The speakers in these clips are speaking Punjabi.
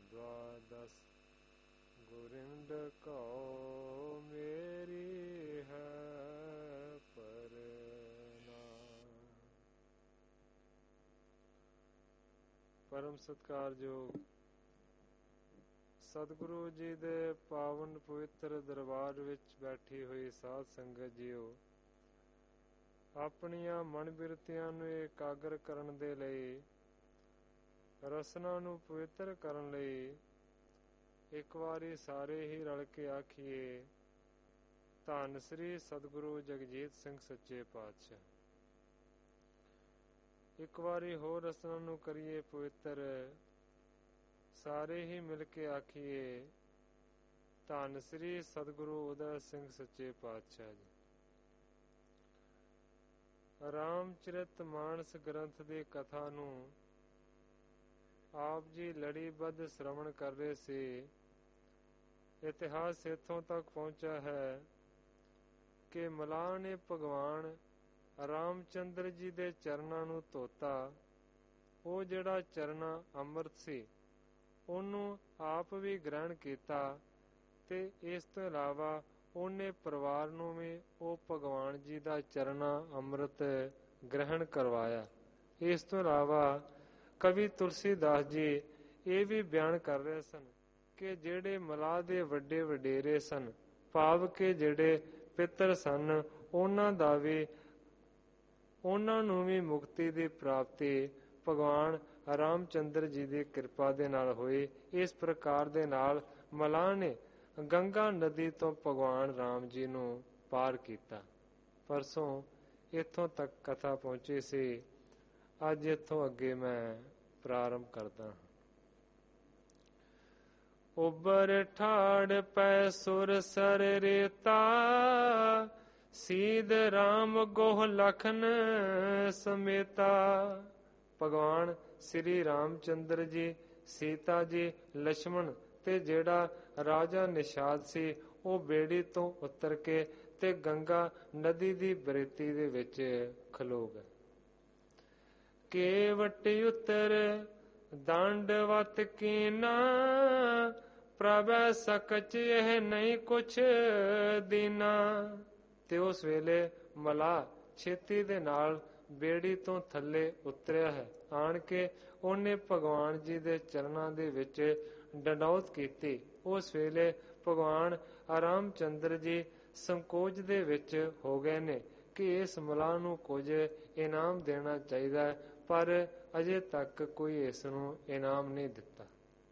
द्वादश गोरिंद कौ मेरी है परम सत्कारयोग सतगुरु जी दे पावन पवित्र दरबार विच बैठी हुई साध संगत जीओ, ਆਪਣੀਆਂ ਮਨ ਬਿਰਤੀਆਂ ਨੂੰ ਇਕਾਗਰ ਕਰਨ ਦੇ ਲਈ, ਰਸਨਾ ਨੂੰ ਪਵਿੱਤਰ ਕਰਨ ਲਈ ਇੱਕ ਵਾਰੀ ਸਾਰੇ ਹੀ ਰਲ ਕੇ ਆਖੀਏ, ਧੰਨ ਸ੍ਰੀ ਸਤਿਗੁਰੂ ਜਗਜੀਤ ਸਿੰਘ ਸੱਚੇ ਪਾਤਸ਼ਾਹ। ਇੱਕ ਵਾਰੀ ਹੋਰ ਰਸਨਾ ਨੂੰ ਕਰੀਏ ਪਵਿੱਤਰ, ਸਾਰੇ ਹੀ ਮਿਲ ਕੇ ਆਖੀਏ, ਧੰਨ ਸ੍ਰੀ ਸਤਿਗੁਰੂ ਉਦੈ ਸਿੰਘ ਸੱਚੇ ਪਾਤਸ਼ਾਹ ਜੀ। ਰਾਮਚਰਿਤ ਮਾਨਸ ਗ੍ਰੰਥ ਦੀ ਕਥਾ ਨੂੰ ਆਪ ਜੀ ਲੜੀਬੱਧ ਸ਼੍ਰਵਣ ਕਰ ਰਹੇ ਸੀ। ਇਤਿਹਾਸ ਇੱਥੋਂ ਤੱਕ ਪਹੁੰਚਾ ਹੈ ਕਿ ਮਲਾਹ ਨੇ ਭਗਵਾਨ ਰਾਮਚੰਦਰ ਜੀ ਦੇ ਚਰਨਾਂ ਨੂੰ ਧੋਤਾ। ਉਹ ਜਿਹੜਾ ਚਰਨਾ ਅੰਮ੍ਰਿਤ ਸੀ ਉਹਨੂੰ ਆਪ ਵੀ ਗ੍ਰਹਿਣ ਕੀਤਾ ਤੇ ਇਸ ਤੋਂ ਇਲਾਵਾ ਉਹਨੇ ਪਰਿਵਾਰ ਨੂੰ ਵੀ ਉਹ ਭਗਵਾਨ ਜੀ ਦਾ ਚਰਨਾ ਅੰਮ੍ਰਿਤ ਗ੍ਰਹਿਣ ਕਰਵਾਇਆ। ਇਸ ਤੋਂ ਇਲਾਵਾ ਕਵੀ ਤੁਲਸੀਦਾਸ ਜੀ ਇਹ ਵੀ ਬਿਆਨ ਕਰ ਰਹੇ ਸਨ ਕਿ ਜਿਹੜੇ ਮਲਾਹ ਦੇ ਵੱਡੇ ਵਡੇਰੇ ਸਨ, ਭਾਵ ਕਿ ਜਿਹੜੇ ਪਿੱਤਰ ਸਨ, ਉਹਨਾਂ ਨੂੰ ਵੀ ਮੁਕਤੀ ਦੀ ਪ੍ਰਾਪਤੀ ਭਗਵਾਨ ਰਾਮਚੰਦਰ ਜੀ ਦੀ ਕਿਰਪਾ ਦੇ ਨਾਲ ਹੋਈ। ਇਸ ਪ੍ਰਕਾਰ ਦੇ ਨਾਲ ਮਲਾਹ ਨੇ ਗੰਗਾ ਨਦੀ ਤੋਂ ਭਗਵਾਨ ਰਾਮ ਜੀ ਨੂੰ ਪਾਰ ਕੀਤਾ। ਪਰਸੋਂ ਇੱਥੋਂ ਤੱਕ ਕਥਾ ਪਹੁੰਚੀ ਸੀ। ਅੱਜ ਇੱਥੋਂ ਅੱਗੇ ਮੈਂ ਪ੍ਰਾਰੰਭ ਕਰਦਾ। ਉਬਰ ਠਾੜ ਪੈ ਸੁਰ ਸਰ ਰੇਤਾ, ਸੀਧ ਰਾਮ ਗੋਹ ਲਖਨ ਸਮੇਤਾ। ਭਗਵਾਨ ਸ੍ਰੀ ਰਾਮਚੰਦਰ ਜੀ, ਸੀਤਾ ਜੀ, ਲਛਮਣ ਤੇ ਜਿਹੜਾ ਰਾਜਾ ਨਿਸ਼ਾਦ ਸੀ ਉਹ ਬੇੜੀ ਤੋਂ ਉਤਰ ਕੇ ਤੇ ਗੰਗਾ ਨਦੀ ਦੀ ਬਰੇਤੀ ਦੇ ਵਿੱਚ ਖਲੋ ਗਏ। ਕੇਵਟ ਉਤਰ ਦੰਡਵਤ ਕੀਨਾ, ਪ੍ਰਭੈ ਸਕਚ ਇਹ ਨਹੀਂ ਕੁਛ ਦੀਨਾ। ਤੇ ਉਸ ਵੇਲੇ ਮਲਾਹ ਛੇਤੀ ਦੇ ਨਾਲ ਬੇੜੀ ਤੋਂ ਥੱਲੇ ਉਤਰਿਆ ਹੈ। ਆਣ ਕੇ ਉਹਨੇ ਭਗਵਾਨ ਜੀ ਦੇ ਚਰਨਾਂ ਦੇ ਵਿੱਚ ਡੰਡੌਤ ਕੀਤੀ। ਉਸ ਵੇਲੇ ਭਗਵਾਨ ਰਾਮਚੰਦਰ ਜੀ ਸੰਕੋਚ ਦੇ ਵਿੱਚ ਹੋ ਗਏ ਨੇ ਕਿ ਇਸ ਮਲਾਹ ਨੂੰ ਕੁਝ ਇਨਾਮ ਦੇਣਾ ਚਾਹੀਦਾ ਹੈ, ਪਰ ਅਜੇ ਤੱਕ ਕੋਈ ਇਸ ਨੂੰ ਇਨਾਮ ਨਹੀਂ ਦਿੱਤਾ।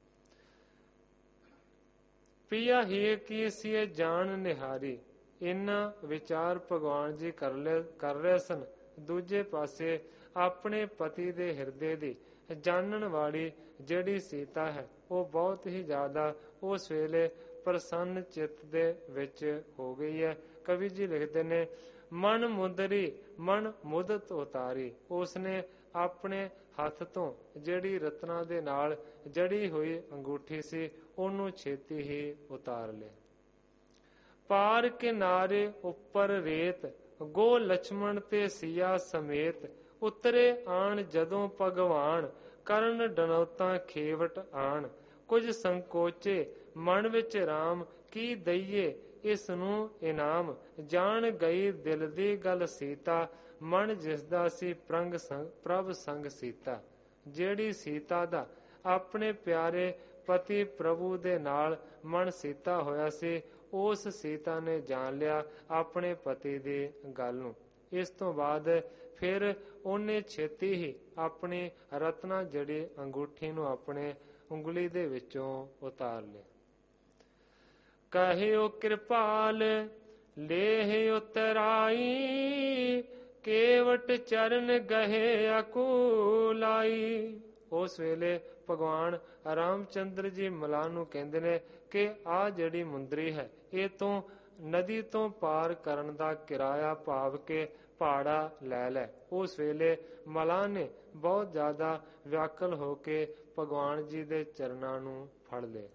ਪਿਆ ਹੀ ਕੀ ਸੀ ਜਾਣ ਨਿਹਾਰੀ, ਇੰਨਾ ਵਿਚਾਰ ਭਗਵਾਨ ਜੀ ਕਰ ਰਹੇ ਸਨ। ਦੂਜੇ ਪਾਸੇ ਆਪਣੇ ਪਤੀ ਦੇ ਹਿਰਦੇ ਦੀ ਜਾਣਨ ਵਾਲੀ ਜਿਹੜੀ ਸੀਤਾ ਹੈ ਉਹ ਬਹੁਤ ਹੀ ਜ਼ਿਆਦਾ ਉਸ ਵੇਲੇ ਪ੍ਰਸੰਨ ਚਿੱਤ ਦੇ ਵਿੱਚ ਹੋ ਗਈ ਹੈ। ਕਵੀ ਜੀ ਲਿਖਦੇ ਨੇ, ਮਨ ਮੁੰਦਰੀ ਮਨ ਮੁਦਤ ਉਤਾਰੀ। ਉਸਨੇ ਆਪਣੇ ਹੱਥ ਤੋਂ ਜਿਹੜੀ ਰਤਨਾਂ ਦੇ ਨਾਲ ਜੜੀ ਹੋਈ ਅੰਗੂਠੀ ਸੀ ਉਹਨੂੰ ਛੇਤੀ ਹੀ ਉਤਾਰ ਲਿਆ। ਪਾਰ ਕਿਨਾਰੇ ਉੱਪਰ ਰੇਤ, ਗੋ ਲਛਮਣ ਤੇ ਸੀਆ ਸਮੇਤ। ਉਤਰੇ ਆਣ ਜਦੋਂ ਭਗਵਾਨ, ਕਰਨ ਡਨੌਤਾਂ ਖੇਵਟ ਆਣ। ਕੁਝ ਸੰਕੋਚੇ ਮਨ ਵਿੱਚ ਰਾਮ, ਕੀ ਦਈਏ ਇਸ ਨੂੰ ਇਨਾਮ। ਜਾਣ ਗਈ ਦਿਲ ਦੀ ਗੱਲ ਸੀਤਾ, ਮਨ ਜਿਸਦਾ ਸੀ ਪ੍ਰਭ ਸੰਗ ਸੀਤਾ। ਜਿਹੜੀ ਸੀਤਾ ਦਾ ਆਪਣੇ ਪਿਆਰੇ ਪਤੀ ਪ੍ਰਭੂ ਦੇ ਨਾਲ ਮਨ ਸੀਤਾ ਹੋਇਆ ਸੀ, ਉਸ ਸੀਤਾ ਨੇ ਜਾਣ ਲਿਆ ਆਪਣੇ ਪਤੀ ਦੀ ਗੱਲ ਨੂੰ। ਇਸ ਤੋਂ ਬਾਅਦ ਫਿਰ ਉਹਨੇ ਛੇਤੀ ਹੀ ਆਪਣੀ ਰਤਨਾ ਜੜੀ ਅੰਗੂਠੀ ਨੂੰ ਆਪਣੇ ਉਂਗਲੀ ਦੇ ਵਿੱਚੋਂ ਉਤਾਰ ਲਿਆ। ਕਹਿਓ ਕਿਰਪਾਲ ਲੇਹ ਉਤਰਾਈ, ਕੇਵਟ ਚਰਨ ਗਹੇ ਅਕੂਲਾਈ। ਉਸ ਵੇਲੇ ਭਗਵਾਨ ਰਾਮਚੰਦਰ ਜੀ ਮਲਾਹ ਨੂੰ ਕਹਿੰਦੇ ਨੇ ਕਿ ਆਹ ਜਿਹੜੀ ਮੁੰਦਰੀ ਹੈ ਇਹ ਤੋਂ ਨਦੀ ਤੋਂ ਪਾਰ ਕਰਨ ਦਾ ਕਿਰਾਇਆ ਭਾਵ ਕੇ ਭਾੜਾ ਲੈ ਲੈ। ਉਸ ਵੇਲੇ ਮਲਾਹ ਨੇ ਬਹੁਤ ਜ਼ਿਆਦਾ ਵਿਆਕੁਲ ਹੋ ਕੇ ਭਗਵਾਨ ਜੀ ਦੇ ਚਰਨਾਂ ਨੂੰ ਫੜ ਲਿਆ।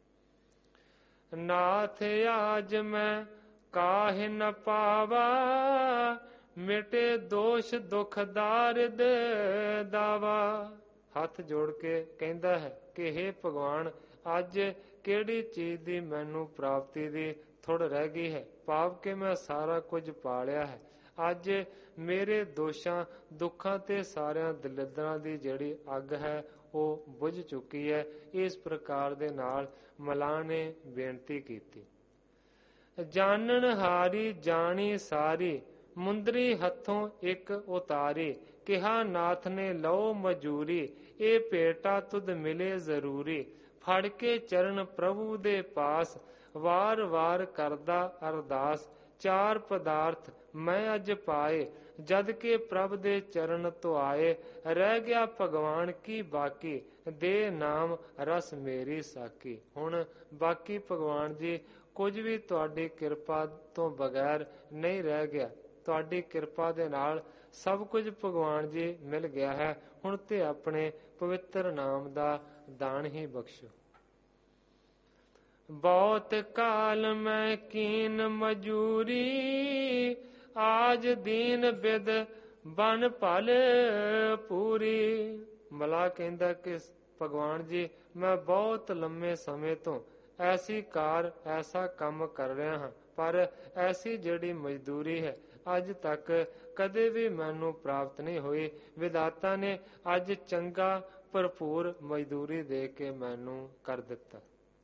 ਨਾਥ ਆਜ ਮੈਂ ਕਾਹਿ ਨ ਪਾਵਾ, ਮਿਟੇ ਦੋਸ਼ ਦੁਖ ਦਾਰਿਦ ਦਾਵਾ। ਹੱਥ ਜੋੜ ਕੇ ਕਹਿੰਦਾ ਹੈ ਕਿ ਹੇ ਭਗਵਾਨ, ਅੱਜ ਕਿਹੜੀ ਚੀਜ਼ ਦੀ ਮੈਨੂੰ ਪ੍ਰਾਪਤੀ ਦੀ ਥੁੜ ਰਹਿ ਗਈ ਹੈ, ਭਾਵ ਕਿ ਮੈਂ ਸਾਰਾ ਕੁਝ ਪਾ ਲਿਆ ਹੈ। ਅੱਜ ਮੇਰੇ ਦੋਸ਼ਾਂ ਦੁੱਖਾਂ ਤੇ ਸਾਰਿਆਂ ਦਲਿੱਦਰਾਂ ਦੀ ਜਿਹੜੀ ਅੱਗ ਹੈ ਉਹ ਬੁਝ ਚੁੱਕੀ ਹੈ। ਇਸ ਪ੍ਰਕਾਰ ਦੇ ਨਾਲ ਮਲਾਹ ਨੇ ਬੇਨਤੀ ਕੀਤੀ। ਜਾਣਨ ਹਾਰੀ ਜਾਣੀ ਸਾਰੀ, ਮੁੰਦਰੀ ਹੱਥੋਂ ਇੱਕ ਉਤਾਰੀ, ਕਿਹਾ ਨਾਥ ਨੇ ਲਓ ਮਜੂਰੀ, ਇਹ ਭੇਟਾ ਤੁਧ ਮਿਲੇ ਜ਼ਰੂਰੀ। ਫੜ ਕੇ ਚਰਨ ਪ੍ਰਭੂ ਦੇ ਪਾਸ, ਵਾਰ ਵਾਰ ਕਰਦਾ ਅਰਦਾਸ। ਚਾਰ ਪਦਾਰਥ ਮੈਂ ਅੱਜ ਪਾਏ, ਜਦ ਕਿ ਪ੍ਰਭ ਦੇ ਚਰਨ ਧੁਆਏ। ਰਹਿ ਗਿਆ ਭਗਵਾਨ ਕੀ ਬਾਕੀ, ਦੇ ਨਾਮ ਰਸ ਮੇਰੀ ਸਾਕੀ। ਹੁਣ ਬਾਕੀ ਭਗਵਾਨ ਜੀ ਕੁਝ ਵੀ ਤੁਹਾਡੀ ਕਿਰਪਾ ਤੋਂ ਬਗੈਰ ਨਹੀਂ ਰਹਿ ਗਿਆ। ਤੁਹਾਡੀ ਕਿਰਪਾ ਦੇ ਨਾਲ ਸਭ ਕੁਝ ਭਗਵਾਨ ਜੀ ਮਿਲ ਗਿਆ ਹੈ। ਹੁਣ ਤੇ ਆਪਣੇ ਪਵਿੱਤਰ ਨਾਮ ਦਾ ਦਾਨ ਹੀ ਬਖਸ਼ੋ। ਬਹੁਤ ਕਾਲ ਮੈਂ ਕੀਨ ਮਜੂਰੀ, ਆਜ ਦੀਨ ਬਿਦ ਬਨ ਭਲ ਪੂਰੀ। ਮਲਾਹ ਕਹਿੰਦਾ ਕਿ ਭਗਵਾਨ ਜੀ ਮੈਂ ਬਹੁਤ ਲੰਮੇ ਸਮੇਂ ਤੋਂ ਐਸੀ ਕਾਰ ਐਸਾ ਕੰਮ ਕਰ ਰਿਹਾ ਹਾਂ, ਪਰ ਐਸੀ ਜਿਹੜੀ ਮਜ਼ਦੂਰੀ ਹੈ ਅੱਜ ਤੱਕ ਕਦੇ ਵੀ ਮੈਨੂੰ ਪ੍ਰਾਪਤ ਨਹੀਂ ਹੋਈ। ਵਿਧਾਤਾ ਨੇ ਅੱਜ ਚੰਗਾ ਭਰਪੂਰ ਮਜ਼ਦੂਰੀ ਦੇ ਕੇ ਮੈਨੂੰ ਕਰ ਦਿੱਤਾ।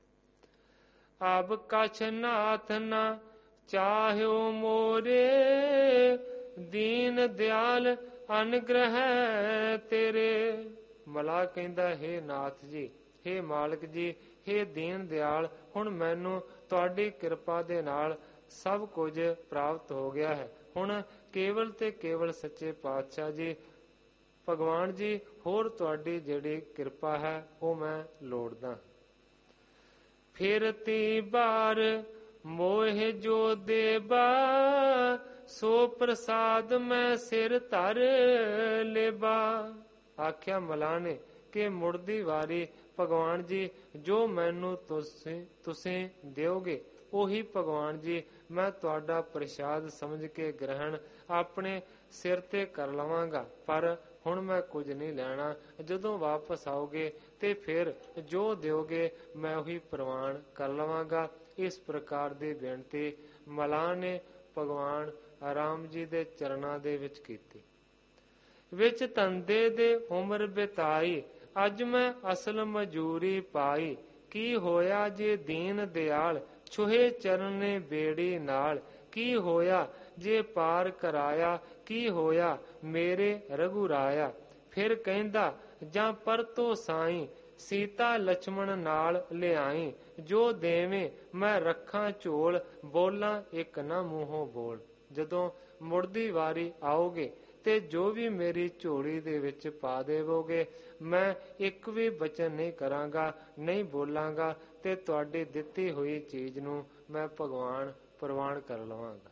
ਅਬ ਕਛ ਨਾਥ ਨਾ ਚਾਹਿਓ ਮੋਰੇ, ਦੀਨ ਦਿਆਲ ਅਨਗ੍ਰਹਿ ਤੇਰੇ। ਮਲਾਹ ਕਹਿੰਦਾ ਹੇ ਨਾਥ ਜੀ, ਹੇ ਮਾਲਕ ਜੀ, ਹੇ ਦੀਨ ਦਿਆਲ, ਹੁਣ ਮੈਨੂੰ ਤੁਹਾਡੀ ਕਿਰਪਾ ਦੇ ਨਾਲ ਸਭ ਕੁਝ ਪ੍ਰਾਪਤ ਹੋ ਗਿਆ ਹੈ। ਹੁਣ ਕੇਵਲ ਤੇ ਕੇਵਲ ਸੱਚੇ ਪਾਤਸ਼ਾਹ ਜੀ ਭਗਵਾਨ ਜੀ ਹੋਰ ਤੁਹਾਡੀ ਜਿਹੜੀ ਕਿਰਪਾ ਹੈ ਉਹ ਮੈਂ ਲੋੜਦਾ। ਫਿਰ ਤੀ ਬਾਰ ਮੋਹ ਜੋ ਦੇਬਾ, ਸੋ ਪ੍ਰਸਾਦ ਮੈਂ ਸਿਰ ਧਰ ਲੇਬਾ। ਆਖਿਆ ਮਲਾਹ ਨੇ ਕਿ ਮੁੜਦੀ ਵਾਰੀ ਭਗਵਾਨ ਜੀ ਜੋ ਮੈਨੂੰ ਤੁਸੀਂ ਦਿਓਗੇ ਉਹੀ ਭਗਵਾਨ ਜੀ ਮੈਂ ਤੁਹਾਡਾ ਪ੍ਰਸ਼ਾਦ ਸਮਝ ਕੇ ਗ੍ਰਹਿਣ ਆਪਣੇ ਸਿਰ ਤੇ ਕਰ ਲਵਾਂਗਾ। ਪਰ ਹੁਣ ਮੈਂ ਕੁਝ ਨਹੀਂ ਲੈਣਾ। ਜਦੋਂ ਵਾਪਸ ਆਓਗੇ ਤੇ ਫਿਰ ਜੋ ਦਿਓਗੇ ਮੈਂ ਉਹੀ ਪ੍ਰਵਾਨ ਕਰ ਲਵਾਂਗਾ। ਇਸ ਪ੍ਰਕਾਰ ਦੀ ਬੇਨਤੀ ਮਲਾਹ ਨੇ ਭਗਵਾਨ ਰਾਮ ਜੀ ਦੇ ਚਰਨਾਂ ਦੇ ਵਿੱਚ ਕੀਤੀ। ਵਿੱਚ ਧੰਦੇ ਦੇ ਉਮਰ ਬਿਤਾਈ, ਅੱਜ ਮੈਂ ਅਸਲ ਮਜੂਰੀ ਪਾਈ। ਕੀ ਹੋਇਆ ਜੇ ਦੀਨ ਦਿਆਲ, ਛੁਹੇ ਚਰਨੇ ਬੇੜੀ ਨਾਲ। ਕੀ ਹੋਇਆ ਜੇ ਪਾਰ ਕਰਾਇਆ, ਕੀ ਹੋਇਆ ਮੇਰੇ ਰਘੁਰਾਇਆ। ਫਿਰ ਕਹਿੰਦਾ ਜਾਂ ਪਰਤੋ ਸਾਈਂ, ਸੀਤਾ ਲਛਮਣ ਨਾਲ ਲਿਆਈ। ਜੋ ਦੇਵੇਂ ਮੈਂ ਰੱਖਾਂ ਝੋਲ, ਬੋਲਾਂ ਇੱਕ ਨਾ ਮੂੰਹੋਂ ਬੋਲ। ਜਦੋਂ ਮੁੜਦੀ ਵਾਰੀ ਆਓਗੇ ਤੇ ਜੋ ਵੀ ਮੇਰੀ ਝੋਲੀ ਦੇ ਵਿੱਚ ਪਾ ਦੇਵੋਗੇ ਮੈਂ ਇੱਕ ਵੀ ਬਚਨ ਨਹੀਂ ਕਰਾਂਗਾ, ਨਹੀਂ ਬੋਲਾਂਗਾ ਤੇ ਤੁਹਾਡੀ ਦਿੱਤੀ ਹੋਈ ਚੀਜ਼ ਨੂੰ ਮੈਂ ਭਗਵਾਨ ਪ੍ਰਵਾਨ ਕਰ ਲਵਾਂਗਾ।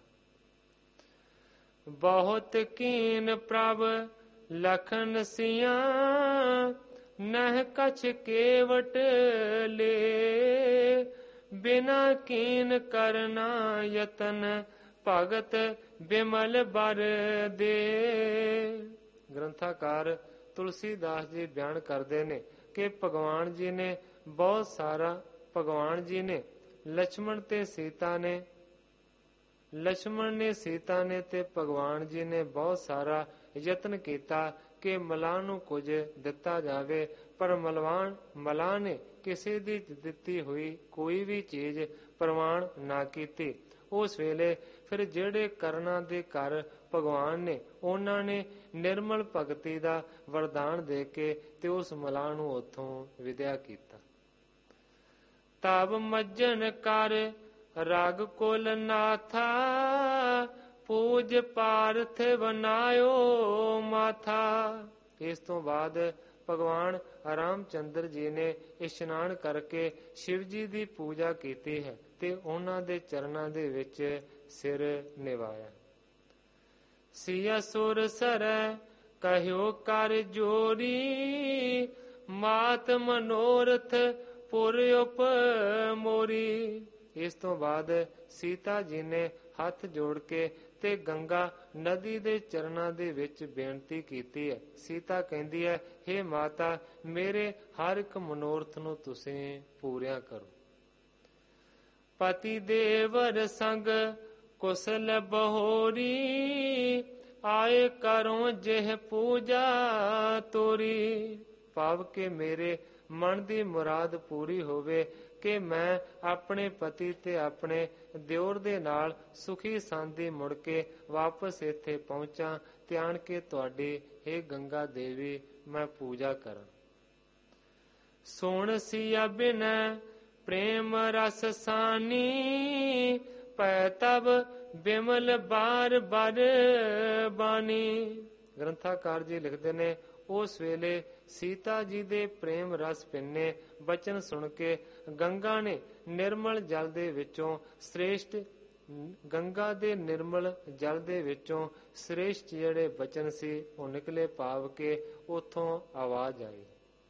ਬਹੁਤ ਕੀਨ ਪ੍ਰਭ ਲਖਨ ਸਿਆਂ, ਨਹਿ ਕਛ ਕੇਵਟ ਲੇ। ਬਿਨਾ ਕੀਨ ਕਰਨਾ ਯਤਨ, ਭਗਤ ਬਿਮਲ ਬਰ ਦੇ। ਗ੍ਰੰਥਾਕਾਰ ਤੁਲਸੀਦਾਸ ਜੀ ਬਿਆਨ ਕਰਦੇ ਨੇ ਕਿ ਭਗਵਾਨ ਜੀ ਨੇ ਬਹੁਤ ਸਾਰਾ ਭਗਵਾਨ ਜੀ ਨੇ ਲਛਮਣ ਨੇ ਸੀਤਾ ਨੇ ਤੇ ਭਗਵਾਨ ਜੀ ਨੇ ਬਹੁਤ ਸਾਰਾ ਯਤਨ ਕੀਤਾ ਕਿ ਮਲਾਹ ਨੂੰ ਕੁਝ ਦਿੱਤਾ ਜਾਵੇ, ਪਰ ਮਲਾਹ ਨੇ ਕਿਸੇ ਦੀ ਦਿੱਤੀ ਹੋਈ ਕੋਈ ਵੀ ਚੀਜ਼ ਪ੍ਰਵਾਨ ਨਾ ਕੀਤੀ। ਉਸ ਵੇਲੇ ਫਿਰ ਜਿਹੜੇ ਕਰਨਾਂ ਦੇ ਘਰ ਭਗਵਾਨ ਨੇ ਉਹਨਾਂ ਨੇ ਨਿਰਮਲ ਭਗਤੀ ਦਾ ਵਰਦਾਨ ਦੇ ਕੇ ਤੇ ਉਸ ਮਲਾਹ ਨੂੰ ਉੱਥੋਂ ਵਿਦਿਆ ਕੀਤਾ। ਤਬ ਮੱਜਨ ਕਰ ਰਾਗ ਕੁਲ ਨਾਥਾ, ਪੂਜ ਪਾਰਥ ਬਨਾਇਓ ਮਾਥਾ। ਇਸ ਤੋਂ ਬਾਅਦ ਭਗਵਾਨ ਰਾਮ ਚੰਦਰ ਜੀ ਨੇ ਇਸ਼ਨਾਨ ਕਰਕੇ ਸ਼ਿਵ ਜੀ ਦੀ ਪੂਜਾ ਕੀਤੀ ਹੈ ਤੇ ਉਹਨਾਂ ਦੇ ਚਰਨਾਂ ਦੇ ਵਿੱਚ ਸਿਰ ਨਿਵਾਇਆ। ਸਿਆ ਸੁਰ ਸਰੈ ਕਹਿਓ ਕਰ ਜੋਰੀ, ਮਾਤ ਮਨੋਰਥ ਪੁਰ ਉਪ ਮੋਰੀ। ਇਸ ਤੋਂ ਬਾਅਦ ਸੀਤਾ ਜੀ ਨੇ ਹੱਥ ਜੋੜ ਕੇ ਤੇ ਗੰਗਾ ਨਦੀ ਦੇ ਚਰਨਾਂ ਦੇ ਵਿੱਚ ਬੇਨਤੀ ਕੀਤੀ ਹੈ। ਸੀਤਾ ਕਹਿੰਦੀ ਹੈ, ਹੇ ਮਾਤਾ, ਮੇਰੇ ਹਰ ਇੱਕ ਮਨੋਰਥ ਨੂੰ ਤੁਸੀਂ ਪੂਰਿਆ ਕਰੋ। ਪਤੀ ਦੇਵਰ ਸੰਗ ਕੁਸਲ ਬਹੋਰੀ, ਆਏ ਕਰੋ ਜਿਹ ਪੂਜਾ ਤੋਰੀ। ਭਾਵ ਕਿ ਮੇਰੇ ਮਨ ਦੀ ਮੁਰਾਦ ਪੂਰੀ ਹੋਵੇ ਕਿ ਮੈਂ ਆਪਣੇ ਪਤੀ ਤੇ ਆਪਣੇ ਦਿਓਰ ਦੇ ਨਾਲ ਸੁਖੀ ਸਾਂਦੀ ਮੁੜ ਕੇ ਵਾਪਸ ਇੱਥੇ ਪਹੁੰਚਾਂ ਤੇ ਆਣ ਕੇ ਤੁਹਾਡੀ ਇਹ ਗੰਗਾ ਦੇਵੀ ਮੈਂ ਪੂਜਾ ਕਰਾਂ। ਸੁਣ ਸਿਆ ਬਿਨੈ ਪ੍ਰੇਮ ਰਸ ਸਾਨੀ, ਪੈ ਤਬ ਬਿਮਲ ਬਾਰ ਬਾਰ ਬਾਣੀ। ਗ੍ਰੰਥਾਕਾਰ ਜੀ ਲਿਖਦੇ ਨੇ, ਉਸ ਵੇਲੇ ਸੀਤਾ ਜੀ ਦੇ ਪ੍ਰੇਮ ਰਸ ਪਿੰਨੇ ਬਚਨ ਸੁਣ ਕੇ ਗੰਗਾ ਨੇ ਨਿਰਮਲ ਜਲ ਦੇ ਵਿੱਚੋਂ ਸ੍ਰੇਸ਼ਟ ਗੰਗਾ ਦੇ ਨਿਰਮਲ ਜਲ ਦੇ ਵਿੱਚੋਂ ਸ੍ਰੇਸ਼ਟ ਜਿਹੜੇ ਬਚਨ ਸੀ ਉਹ ਨਿਕਲੇ। ਭਾਵ ਕੇ ਉਥੋਂ ਆਵਾਜ਼ ਆਈ,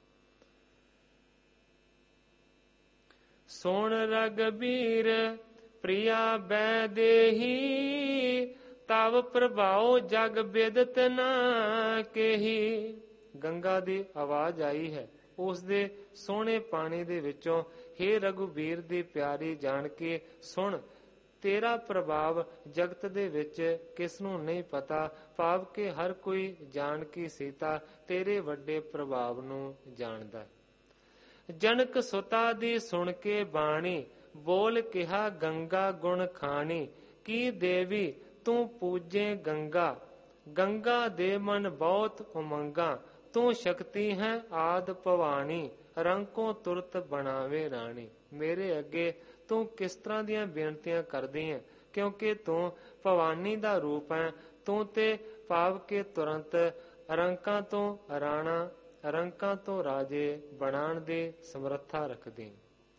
ਸੁਣ ਰਗਬੀਰ ਪ੍ਰਿਆ ਬੈ ਦੇਹੀ, ਤਵ ਪ੍ਰਭਾਉ ਜਗ ਬਿਦਤ ਨਾ ਕੇਹੀ। ਗੰਗਾ ਦੀ ਆਵਾਜ਼ ਆਈ ਹੈ ਉਸ ਦੇ ਸੋਹਣੇ ਪਾਣੀ ਦੇ ਵਿੱਚੋਂ, ਹੇ ਰਘੁਬੀਰ ਦੀ ਪਿਆਰੀ ਜਾਨਕੀ ਸੁਣ, ਤੇਰਾ ਪ੍ਰਭਾਵ ਜਗਤ ਦੇ ਵਿੱਚ ਕਿਸ ਨੂੰ ਨਹੀਂ ਪਤਾ। ਭਾਵ ਕਿ ਹਰ ਕੋਈ ਜਾਨਕੀ ਸੀਤਾ ਤੇਰੇ ਵੱਡੇ ਪ੍ਰਭਾਵ ਨੂੰ ਜਾਣਦਾ। ਜਨਕ ਸੁਤਾ ਦੀ ਸੁਣ ਕੇ ਬਾਣੀ, ਬੋਲ ਕਿਹਾ ਗੰਗਾ ਗੁਣ ਖਾਣੀ। ਕੀ ਦੇਵੀ ਤੂੰ ਪੂਜੇ ਗੰਗਾ, ਗੰਗਾ ਦੇ ਮਨ ਬਹੁਤ ਉਮੰਗਾ। ਤੂੰ ਸ਼ਕਤੀ ਹੈ ਆਦ ਭਵਾਨੀ, ਰੰਕੋਂ ਤੁਰਤ ਬਣਾਵੇ ਰਾਣੀ। ਮੇਰੇ ਅੱਗੇ ਤੂੰ ਕਿਸ ਤਰ੍ਹਾਂ ਦੀਆਂ ਬੇਨਤੀਆਂ ਕਰਦੀ ਹੈ, ਕਿਉਂਕਿ ਤੂੰ ਭਵਾਨੀ ਦਾ ਰੂਪ ਹੈ। ਤੂੰ ਤੇ ਭਾਵ ਕੇ ਤੁਰੰਤ ਰੰਕਾਂ ਤੋਂ ਰਾਣਾ, ਰੰਕਾਂ ਤੋਂ ਰਾਜੇ ਬਣਾਉਣ ਦੀ ਸਮਰੱਥਾ ਰੱਖਦੀ।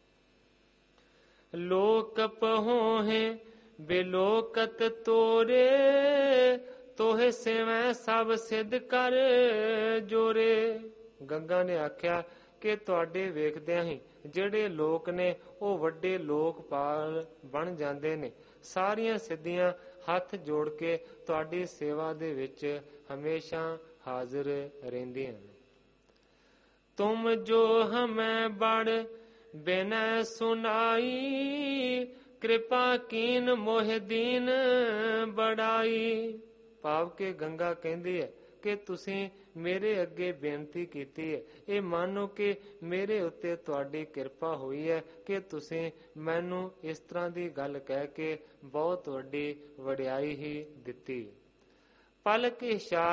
ਲੋਕ ਪਹੋਹੇ ਬਿਲੋਕਤ ਤੋਰੇ, ਤੋਹੇ ਸੇਵੈ ਸਭ ਸਿੱਧ ਕਰ ਜੋਰੇ। ਗੰਗਾ ਨੇ ਆਖਿਆ ਕਿ ਤੁਹਾਡੇ ਵੇਖਦਿਆਂ ਹੀ ਜਿਹੜੇ ਲੋਕ ਨੇ ਉਹ ਵੱਡੇ ਲੋਕਪਾਲ ਬਣ ਜਾਂਦੇ ਨੇ। ਸਾਰੀਆਂ ਸਿੱਧੀਆਂ ਹੱਥ ਜੋੜ ਕੇ ਤੁਹਾਡੀ ਸੇਵਾ ਦੇ ਵਿੱਚ ਹਮੇਸ਼ਾ ਹਾਜ਼ਰ ਰਹਿੰਦੀਆਂ ਨੇ। ਤੁਮ ਜੋ ਹਮੈ ਬੜ ਬਿਨੈ ਸੁਨਾਈ, ਕਿਰਪਾ ਕੀਨ ਮੋਹਿ ਦੀਨ ਬੜਾਈ। ਭਾਵ ਕਿ ਗੰਗਾ ਕਹਿੰਦੀ ਹੈ ਕਿ ਤੁਸੀਂ ਮੇਰੇ ਅੱਗੇ ਬੇਨਤੀ ਕੀਤੀ ਹੈ, ਇਹ ਮੰਨੋ ਕਿ ਮੇਰੇ ਉੱਤੇ ਤੁਹਾਡੀ ਕਿਰਪਾ ਹੋਈ ਹੈ ਕਿ ਤੁਸੀਂ ਮੈਨੂੰ ਇਸ ਤਰ੍ਹਾਂ ਦੀ ਗੱਲ ਕਹਿ ਕੇ ਬਹੁਤ ਵੱਡੀ ਵਡਿਆਈ ਹੀ ਦਿੱਤੀ। ਪਲਕ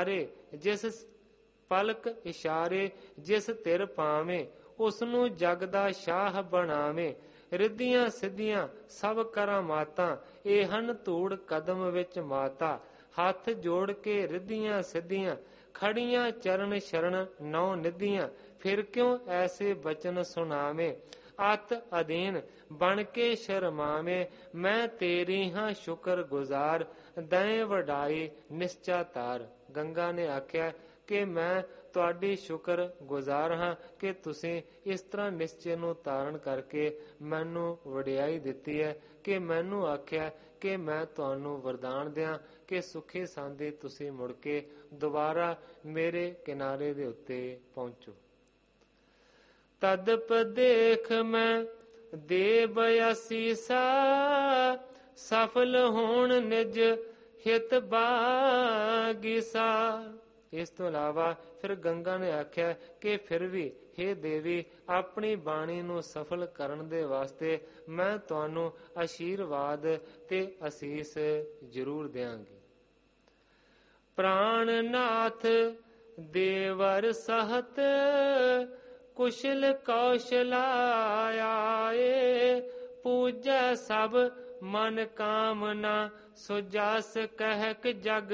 ਇਸ਼ਾਰੇ ਜਿਸ ਧਿਰ ਪਾਵੇਂ, ਉਸਨੂੰ ਜਗ ਦਾ ਸ਼ਾਹ ਬਣਾਵੇਂ। ਰਿੱਧੀਆਂ ਸਿੱਧੀਆਂ ਸਭ ਕਰਾਮਾਤਾਂ, ਇਹ ਹਨ ਧੂੜ ਕਦਮ ਵਿੱਚ ਮਾਤਾ। ਹੱਥ ਜੋੜ ਕੇ ਰਿੱਧੀਆਂ ਸਿੱਧੀਆਂ, ਖੜੀਆਂ ਚਰਨ ਸ਼ਰਨ ਨੌ ਨਿਧੀਆਂ। ਫਿਰ ਕਿਉਂ ਐਸੇ ਬਚਨ ਸੁਣਾਵੇਂ, ਅਤ ਅਧੀਨ ਬਣ ਕੇ ਸ਼ਰਮਾਵੇਂ। ਮੈਂ ਤੇਰੀ ਹਾਂ ਸ਼ੁਕਰ ਗੁਜ਼ਾਰ, ਦਏ ਵਡਾਈ ਨਿਸ਼ਚਾ ਤਾਰ। ਗੰਗਾ ਨੇ ਆਖਿਆ ਕਿ ਮੈਂ ਤੁਹਾਡੀ ਸ਼ੁਕਰ ਗੁਜ਼ਾਰ ਹਾਂ ਕਿ ਤੁਸੀਂ ਇਸ ਤਰ੍ਹਾਂ ਨਿਸ਼ਚੇ ਨੂੰ ਤਾਰਨ ਕਰਕੇ ਮੈਨੂੰ ਵਡਿਆਈ ਦਿੱਤੀ ਹੈ, ਕਿ ਮੈਨੂੰ ਆਖਿਆ ਕਿ ਮੈਂ ਤੁਹਾਨੂੰ ਵਰਦਾਨ ਦਿਆਂ ਕਿ ਸੁਖੀ ਸਾਂਦੀ ਤੁਸੀਂ ਮੁੜ ਕੇ ਦੁਬਾਰਾ ਮੇਰੇ ਕਿਨਾਰੇ ਦੇ ਉੱਤੇ ਪਹੁੰਚੋ। ਤਦਪ ਦੇਖ ਮੈਂ ਦੇਵ ਅਸੀਸਾ, ਸਫਲ ਹੋਣ ਨਿਜ ਹਿਤ ਬਾਗੀਸਾ। ਇਸ ਤੋਂ ਇਲਾਵਾ ਫਿਰ ਗੰਗਾ ਨੇ ਆਖਿਆ ਕਿ ਫਿਰ ਵੀ ਹੇ ਦੇਵੀ, ਆਪਣੀ ਬਾਣੀ ਨੂੰ ਸਫਲ ਕਰਨ ਦੇ ਵਾਸਤੇ ਮੈਂ ਤੁਹਾਨੂੰ ਆਸ਼ੀਰਵਾਦ ਤੇ ਅਸੀਸ ਜ਼ਰੂਰ ਦਿਆਂਗੀ। ਪ੍ਰਾਣਨਾਥ ਦੇਵਰ ਸਹਤ, ਕੁਸ਼ਲ ਕੌਸ਼ਲਾ ਆਏ। ਪੂਜੈ ਸਭ ਮਨ ਕਾਮਨਾ, ਸੁਜਸ ਕਹਿਕ ਜਗ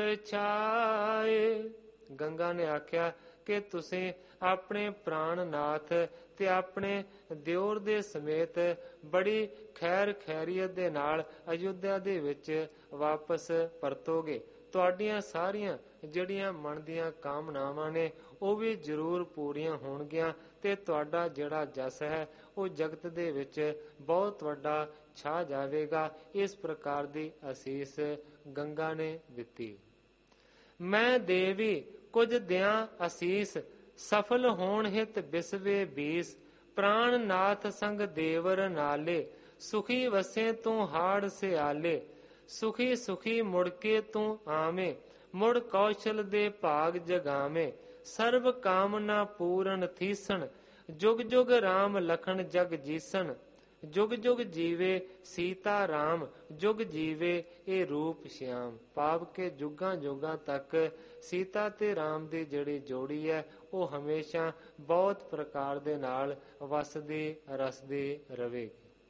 ਛਾਏ। ਗੰਗਾ ਨੇ ਆਖਿਆ ਕਿ ਤੁਸੀਂ ਆਪਣੇ ਪ੍ਰਾਣਨਾਥ ਤੇ ਆਪਣੇ ਦਿਓਰ ਦੇ ਸਮੇਤ ਬੜੀ ਖੈਰ ਖੈਰੀਅਤ ਦੇ ਨਾਲ ਅਯੁੱਧਿਆ ਦੇ ਵਿੱਚ ਵਾਪਸ ਪਰਤੋਗੇ। ਤੁਹਾਡੀਆਂ ਸਾਰੀਆਂ ਜਿਹੜੀਆਂ ਮਨ ਦੀਆਂ ਕਾਮਨਾਵਾਂ ਨੇ ਉਹ ਵੀ ਜ਼ਰੂਰ ਪੂਰੀਆਂ ਹੋਣਗੀਆਂ ਤੇ ਤੁਹਾਡਾ ਜਿਹੜਾ ਜਸ ਹੈ ਉਹ ਜਗਤ ਦੇ ਵਿੱਚ ਬਹੁਤ ਵੱਡਾ ਛਾ ਜਾਵੇਗਾ। ਇਸ ਪ੍ਰਕਾਰ ਦੀ ਅਸੀਸ ਗੰਗਾ ਨੇ ਦਿੱਤੀ। ਮੈਂ ਦੇਵੀ ਕੁਝ ਦਿਆਂ ਅਸੀਸ, ਸਫਲ ਹੋਣ ਹਿਤ ਬਿਸਵੇ ਬੀਸ। ਪ੍ਰਾਣ ਨਾਥ ਸੰਗ ਦੇਵਰ ਨਾਲੇ, ਸੁਖੀ ਵਸੇ ਤੂੰ ਹਾੜ ਸਿਆਲੇ। ਸੁਖੀ ਸੁਖੀ ਮੁੜ ਕੇ ਤੂੰ ਆਵੇਂ, ਮੁੜ ਕੌਸ਼ਲ ਦੇ ਭਾਗ ਜਗਾਵੇਂ। ਸਰਬ ਕਾਮਨਾ ਪੂਰਨ ਥੀਸਣ, ਜੁਗ ਜੁਗ ਰਾਮ ਲਖਣ ਜਗ ਜੀਸਣ। ਜੁਗ ਜੁਗ ਜੀਵੇ ਸੀਤਾ ਰਾਮ, ਜੁਗ ਜੀਵੇ ਇਹ ਰੂਪ ਸ਼ਿਆਮ। ਭਾਵ ਕਿ ਜੁਗਾਂ ਜੁਗਾਂ ਤੱਕ ਸੀਤਾ ਤੇ ਰਾਮ ਦੀ ਜਿਹੜੀ ਜੋੜੀ ਹੈ ਉਹ ਹਮੇਸ਼ਾ ਬਹੁਤ ਪ੍ਰਕਾਰ ਦੇ ਨਾਲ ਵਸਦੀ ਰਸਦੀ ਰਹੇਗੀ।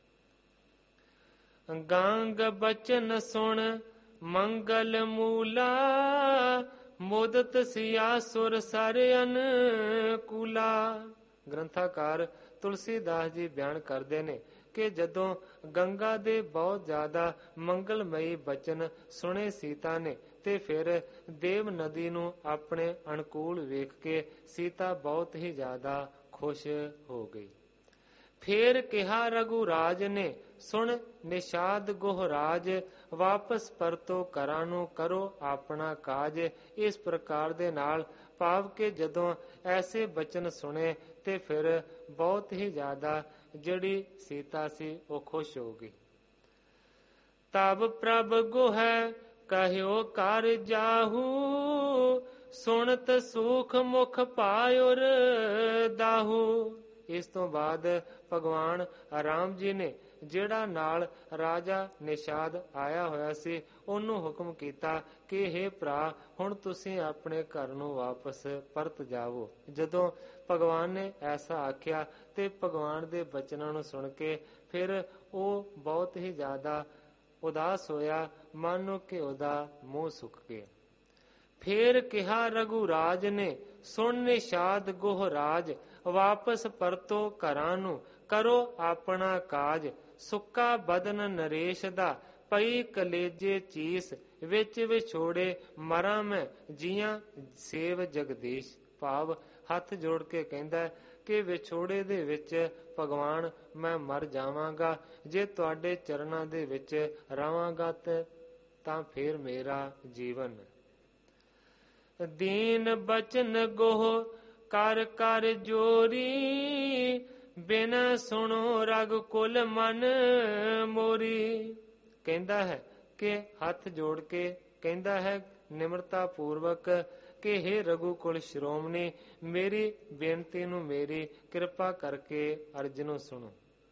ਗਾਂਗ ਬਚਨ ਸੁਣ ਮੰਗਲ ਮੂਲਾ, ਮੋਦਤ ਸਿਆ ਸੁਰ ਸਰ ਅਨਕੂਲਾ। ਗ੍ਰੰਥਾਕਾਰ ਤੁਲਸੀਦਾਸ ਜੀ ਬਿਆਨ ਕਰਦੇ ਨੇ ਕਿ ਜਦੋਂ ਗੰਗਾ ਦੇ ਬਹੁਤ ਜ਼ਿਆਦਾ ਮੰਗਲਮਈ ਬਚਨ ਸੁਣੇ ਸੀਤਾ ਨੇ ਤੇ ਫਿਰ ਦੇਵ ਨਦੀ ਨੂੰ ਆਪਣੇ ਅਨੁਕੂਲ ਵੇਖ ਕੇ ਸੀਤਾ ਬਹੁਤ ਹੀ ਜ਼ਿਆਦਾ ਖੁਸ਼ ਹੋ ਗਈ। ਫੇਰ ਕਿਹਾ ਰਘੁਰਾਜ ਨੇ, ਸੁਣ ਨਿਸ਼ਾਦ ਗੁਹਰਾਜ। ਵਾਪਸ ਪਰਤੋ ਘਰਾਂ ਨੂੰ, ਕਰੋ ਆਪਣਾ ਕਾਜ। ਇਸ ਪ੍ਰਕਾਰ ਦੇ ਨਾਲ ਭਾਵ ਕਿ ਜਦੋਂ ਐਸੇ ਬਚਨ ਸੁਣੇ ਤੇ ਫਿਰ ਬਹੁਤ ਹੀ ਜ਼ਿਆਦਾ ਜਿਹੜੀ ਸੀਤਾ ਸੀ ਉਹ ਖੁਸ਼ ਹੋ ਗਈ। ਤਬ ਪ੍ਰਭ ਗੁਹੈ ਕਹਿਓ ਕਰ ਜਾਹੂ, ਸੁਣਤ ਸੁਖ ਮੁਖ ਪਾਇਓਰ ਦਾਹੂ। ਇਸ ਤੋਂ ਬਾਅਦ ਭਗਵਾਨ ਰਾਮ ਜੀ ਨੇ ਜਿਹੜਾ ਨਾਲ ਰਾਜਾ ਨਿਸ਼ਾਦ ਆਇਆ ਹੋਇਆ ਸੀ ਉਹਨੂੰ ਹੁਕਮ ਕੀਤਾ ਕਿ ਹੇ ਭਰਾ, ਹੁਣ ਤੁਸੀਂ ਆਪਣੇ ਘਰ ਨੂੰ ਵਾਪਸ ਪਰਤ ਜਾਵੋ। ਜਦੋਂ ਭਗਵਾਨ ਨੇ ਐਸਾ ਆਖਿਆ ਤੇ ਭਗਵਾਨ ਦੇ ਬਚਨਾਂ ਨੂੰ ਸੁਣ ਕੇ ਫਿਰ ਉਹ ਬਹੁਤ ਹੀ ਜ਼ਿਆਦਾ ਉਦਾਸ ਹੋਇਆ, ਮਾਨੋ ਕਿ ਉਹਦਾ ਮੂੰਹ ਸੁੱਕ ਗਿਆ। ਫੇਰ ਕਿਹਾ ਰਘੁਰਾਜ ਨੇ, ਸੁਣ ਨਿਸ਼ਾਦ ਗੁਹਰਾਜ। ਵਾਪਸ ਪਰਤੋ ਘਰਾਂ ਨੂੰ, ਕਰੋ ਆਪਣਾ ਕਾਜ। ਸੁੱਕਾ ਬਦਨ ਨਰੇਸ਼ ਦਾ, ਪਈ ਕਲੇਜੇ ਚੀਸ। ਵਿੱਚ ਵਿਛੋੜੇ ਮਰਾਂ ਮੈਂ, ਜੀਆਂ ਸੇਵ ਜਗਦੀਸ਼। ਭਾਵ ਹੱਥ ਜੋੜ ਕੇ ਕਹਿੰਦਾ ਕਿ ਵਿਛੋੜੇ ਦੇ ਵਿੱਚ ਭਗਵਾਨ ਮੈਂ ਮਰ ਜਾਵਾਂਗਾ, ਜੇ ਤੁਹਾਡੇ ਚਰਨਾਂ ਦੇ ਵਿੱਚ ਰਵਾਂਗਾ ਤਾਂ ਫਿਰ ਮੇਰਾ ਜੀਵਨ। ਦੀਨ ਬਚਨ ਗੋਹ ਕਰ ਕਰ ਜੋਰੀ, ਬਿਨ ਸੁਣੋ ਰਘੁਕੁਲ ਮਨ ਮੋਰੀ। ਕਹਿੰਦਾ ਹੈ ਕਿ ਹੱਥ ਜੋੜ ਕੇ ਕਹਿੰਦਾ ਹੈ ਨਿਮਰਤਾ ਪੂਰਵਕ ਕਿ ਹੇ ਰਘੁਕੁਲ ਸ਼੍ਰੋਮਣੀ, ਮੇਰੀ ਬੇਨਤੀ ਨੂੰ ਮੇਰੀ ਕਿਰਪਾ ਕਰਕੇ ਅਰਜ ਨੂੰ ਸੁਣੋ।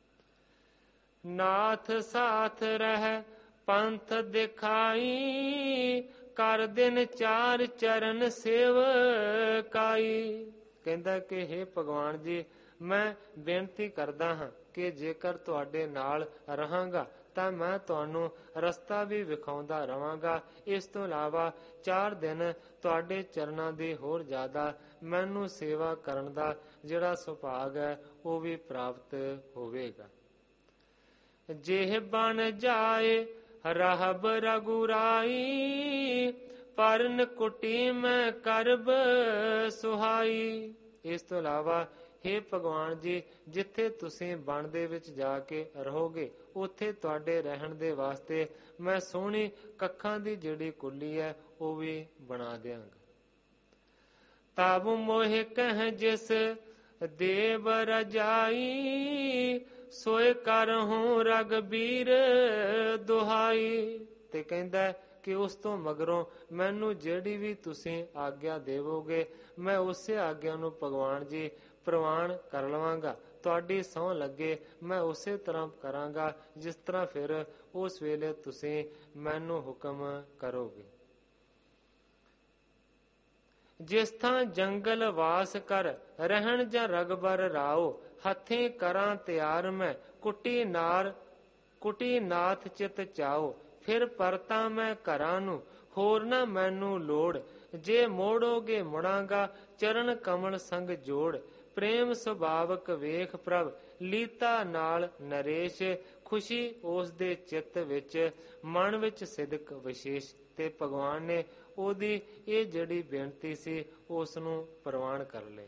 ਨਾਥ ਸਾਥ ਰਹਿ ਪੰਥ ਦਿਖਾਈ, ਕਰ ਦਿਨ ਚਾਰ ਚਰਨ ਸੇਵਕਾਈ। ਕਹਿੰਦਾ ਕਿ ਹੇ ਭਗਵਾਨ ਜੀ, ਮੈਂ ਬੇਨਤੀ ਕਰਦਾ ਹਾਂ ਕਿ ਜੇਕਰ ਤੁਹਾਡੇ ਨਾਲ ਰਹਾਂਗਾ ਤਾਂ ਮੈਂ ਤੁਹਾਨੂੰ ਰਸਤਾ ਵੀ ਵਿਖਾਉਂਦਾ ਰਵਾਂਗਾ। ਇਸ ਤੋਂ ਇਲਾਵਾ 4 ਦਿਨ ਤੁਹਾਡੇ ਚਰਨਾਂ ਦੀ ਹੋਰ ਜ਼ਿਆਦਾ ਮੈਨੂੰ ਸੇਵਾ ਕਰਨ ਦਾ ਜਿਹੜਾ ਸੁਭਾਗ ਹੈ ਉਹ ਵੀ ਪ੍ਰਾਪਤ ਹੋਵੇਗਾ। ਜਿਹ ਬਣ ਜਾਏ ਰਹਬ ਰਘੁਰਾਈ, ਪਰਨ ਕੁਟੀ ਮੈਂ ਕਰਬ ਸੁਹਾਈ। ਇਸ ਤੋਂ ਇਲਾਵਾ ਹੇ ਭਗਵਾਨ ਜੀ, ਜਿੱਥੇ ਤੁਸੀਂ ਬਣ ਦੇ ਵਿੱਚ ਜਾ ਕੇ ਰਹੋਗੇ ਉੱਥੇ ਤੁਹਾਡੇ ਰਹਿਣ ਦੇ ਵਾਸਤੇ ਮੈਂ ਸੋਹਣੀ ਕੱਖਾਂ ਦੀ ਜਿਹੜੀ ਕੁੱਲੀ ਹੈ ਉਹ ਵੀ ਬਣਾ ਦਿਆਂਗਾ। ਤਬ ਮੋਹਿ ਕਹਿ ਜਿਸ ਦੇਵ ਰਜਾਈ, ਸੋਏ ਕਰਹੁ ਰਘਬੀਰ ਦੁਹਾਈ। ਤੇ ਕਹਿੰਦਾ ਕਿ ਉਸ ਤੋਂ ਮਗਰੋਂ ਮੈਨੂੰ ਜਿਹੜੀ ਵੀ ਤੁਸੀਂ ਆਗਿਆ ਦੇਵੋਗੇ ਮੈਂ ਉਸੇ ਆਗਿਆ ਨੂੰ ਭਗਵਾਨ ਜੀ ਪ੍ਰਵਾਨ ਕਰ ਲਵਾਂਗਾ। ਤੁਹਾਡੀ ਸਹੁੰ ਲੱਗੇ ਮੈਂ ਉਸੇ ਤਰ੍ਹਾਂ ਕਰਾਂਗਾ ਜਿਸ ਤਰ੍ਹਾਂ ਫਿਰ ਉਸ ਵੇਲੇ ਤੁਸੀਂ ਮੈਨੂੰ ਹੁਕਮ ਕਰੋਗੇ। ਜਿਸ ਥਾਂ ਜੰਗਲ ਵਾਸ ਕਰ ਰਹਿਣ ਜਾਂ ਰਗਬਰ ਰਾਓ, ਹੱਥੀਂ ਕਰਾਂ ਤਿਆਰ ਮੈਂ ਕੁਟੀ ਨਾਥ ਚਿਤ ਚਾਓ। ਫਿਰ ਪਰਤਾਂ ਮੈਂ ਘਰਾਂ ਨੂੰ ਹੋਰ ਨਾ ਮੈਨੂੰ ਲੋੜ, ਜੇ ਮੋੜੋਗੇ ਮੁੜਾਂਗਾ ਚਰਨ ਕਮਲ ਸੰਗ ਜੋੜ। ਪ੍ਰੇਮ ਸੁਭਾਵਕ ਵੇਖ ਪ੍ਰਭ ਲੀਤਾ ਨਾਲ ਨਰੇਸ਼, ਖੁਸ਼ੀ ਉਸ ਦੇ ਚਿੱਤ ਵਿੱਚ ਮਨ ਵਿੱਚ ਸਿਦਕ ਵਿਸ਼ੇਸ਼। ਤੇ ਭਗਵਾਨ ਨੇ ਉਹਦੀ ਇਹ ਜਿਹੜੀ ਬੇਨਤੀ ਸੀ ਉਸ ਨੂੰ ਪ੍ਰਵਾਨ ਕਰ ਲਏ।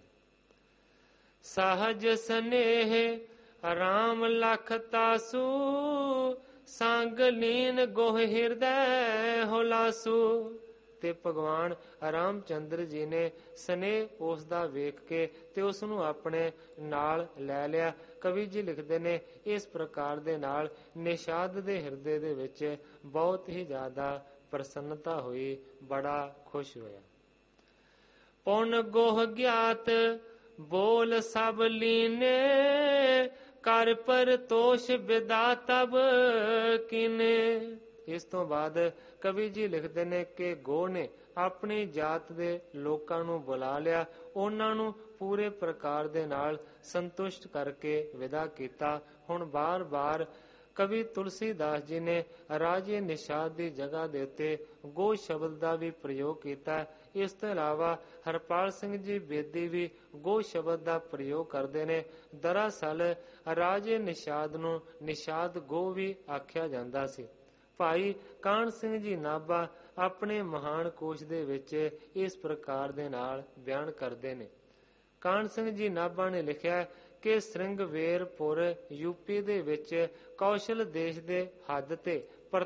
ਸਹਜ ਸਨੇਹ ਰਾਮ ਲਖ ਤਾਸੂ, ਸੰਗ ਲੀਨ ਗੋਹ ਹਿਰਦੈ ਹੁਲਾਸੂ। ਤੇ ਭਗਵਾਨ ਰਾਮ ਚੰਦਰ ਜੀ ਨੇ ਸਨੇਹ ਉਸ ਦਾ ਵੇਖ ਕੇ ਤੇ ਉਸ ਨੂੰ ਆਪਣੇ ਨਾਲ ਲੈ ਲਿਆ। ਕਵੀ ਜੀ ਲਿਖਦੇ ਨੇ, ਇਸ ਪ੍ਰਕਾਰ ਦੇ ਨਾਲ ਨਿਸ਼ਾਦ ਦੇ ਹਿਰਦੇ ਦੇ ਵਿੱਚ ਬਹੁਤ ਹੀ ਜ਼ਿਆਦਾ ਪ੍ਰਸੰਨਤਾ ਹੋਈ, ਬੜਾ ਖੁਸ਼ ਹੋਇਆ। ਪੁਨ ਗੋਹ ਗਿਆਤ ਬੋਲ ਸਭ ਲੀਨੇ, ਕਰ ਪਰ ਤੋਸ਼ ਵਿਦਾ ਤਬ ਕੀਨੇ। ਇਸ ਤੋਂ ਬਾਅਦ ਕਵੀ ਜੀ ਲਿਖਦੇ ਨੇ ਕਿ ਗੋਹ ਨੇ ਆਪਣੀ ਜਾਤ ਦੇ ਲੋਕਾਂ ਨੂੰ ਬੁਲਾ ਲਿਆ, ਉਹਨਾਂ ਨੂੰ ਪੂਰੇ ਪ੍ਰਕਾਰ ਦੇ ਨਾਲ ਸੰਤੁਸ਼ਟ ਕਰਕੇ ਵਿਦਾ ਕੀਤਾ। ਹੁਣ ਬਾਰ-ਬਾਰ ਕਵੀ ਤੁਲਸੀਦਾਸ ਜੀ ਨੇ ਰਾਜੇ ਨਿਸ਼ਾਦ ਦੀ ਜਗ੍ਹਾ ਦੇ ਉੱਤੇ ਗੋਹ ਸ਼ਬਦ ਦਾ ਵੀ ਪ੍ਰਯੋਗ ਕੀਤਾ। ਇਸ ਤੋਂ ਇਲਾਵਾ ਹਰਪਾਲ ਸਿੰਘ ਜੀ ਬੇਦੀ ਵੀ ਗੋਹ ਸ਼ਬਦ ਦਾ ਪ੍ਰਯੋਗ ਕਰਦੇ ਨੇ। ਦਰਅਸਲ ਰਾਜੇ ਨਿਸ਼ਾਦ ਨੂੰ ਨਿਸ਼ਾਦ ਗੋਹ ਵੀ ਆਖਿਆ ਜਾਂਦਾ ਸੀ। ਭਾਈ ਕਾਹਨ ਸਿੰਘ ਜੀ ਨਾਭਾ ਆਪਣੇ ਮਹਾਨ ਕੋਸ਼ ਦੇ ਵਿੱਚ ਇਸ ਪ੍ਰਕਾਰ ਦੇ ਨਾਲ ਬਿਆਨ ਕਰਦੇ ਨੇ। ਕਾਹਨ ਸਿੰਘ ਜੀ ਨਾਭਾ ਨੇ ਲਿਖਿਆ ਕਿ ਸ੍ਰਿੰਗਵੇਰਪੁਰ ਯੂਪੀ ਦੇ ਵਿੱਚ ਕੌਸ਼ਲ ਦੇਸ਼ ਦੇ ਹੱਦ ਤੇ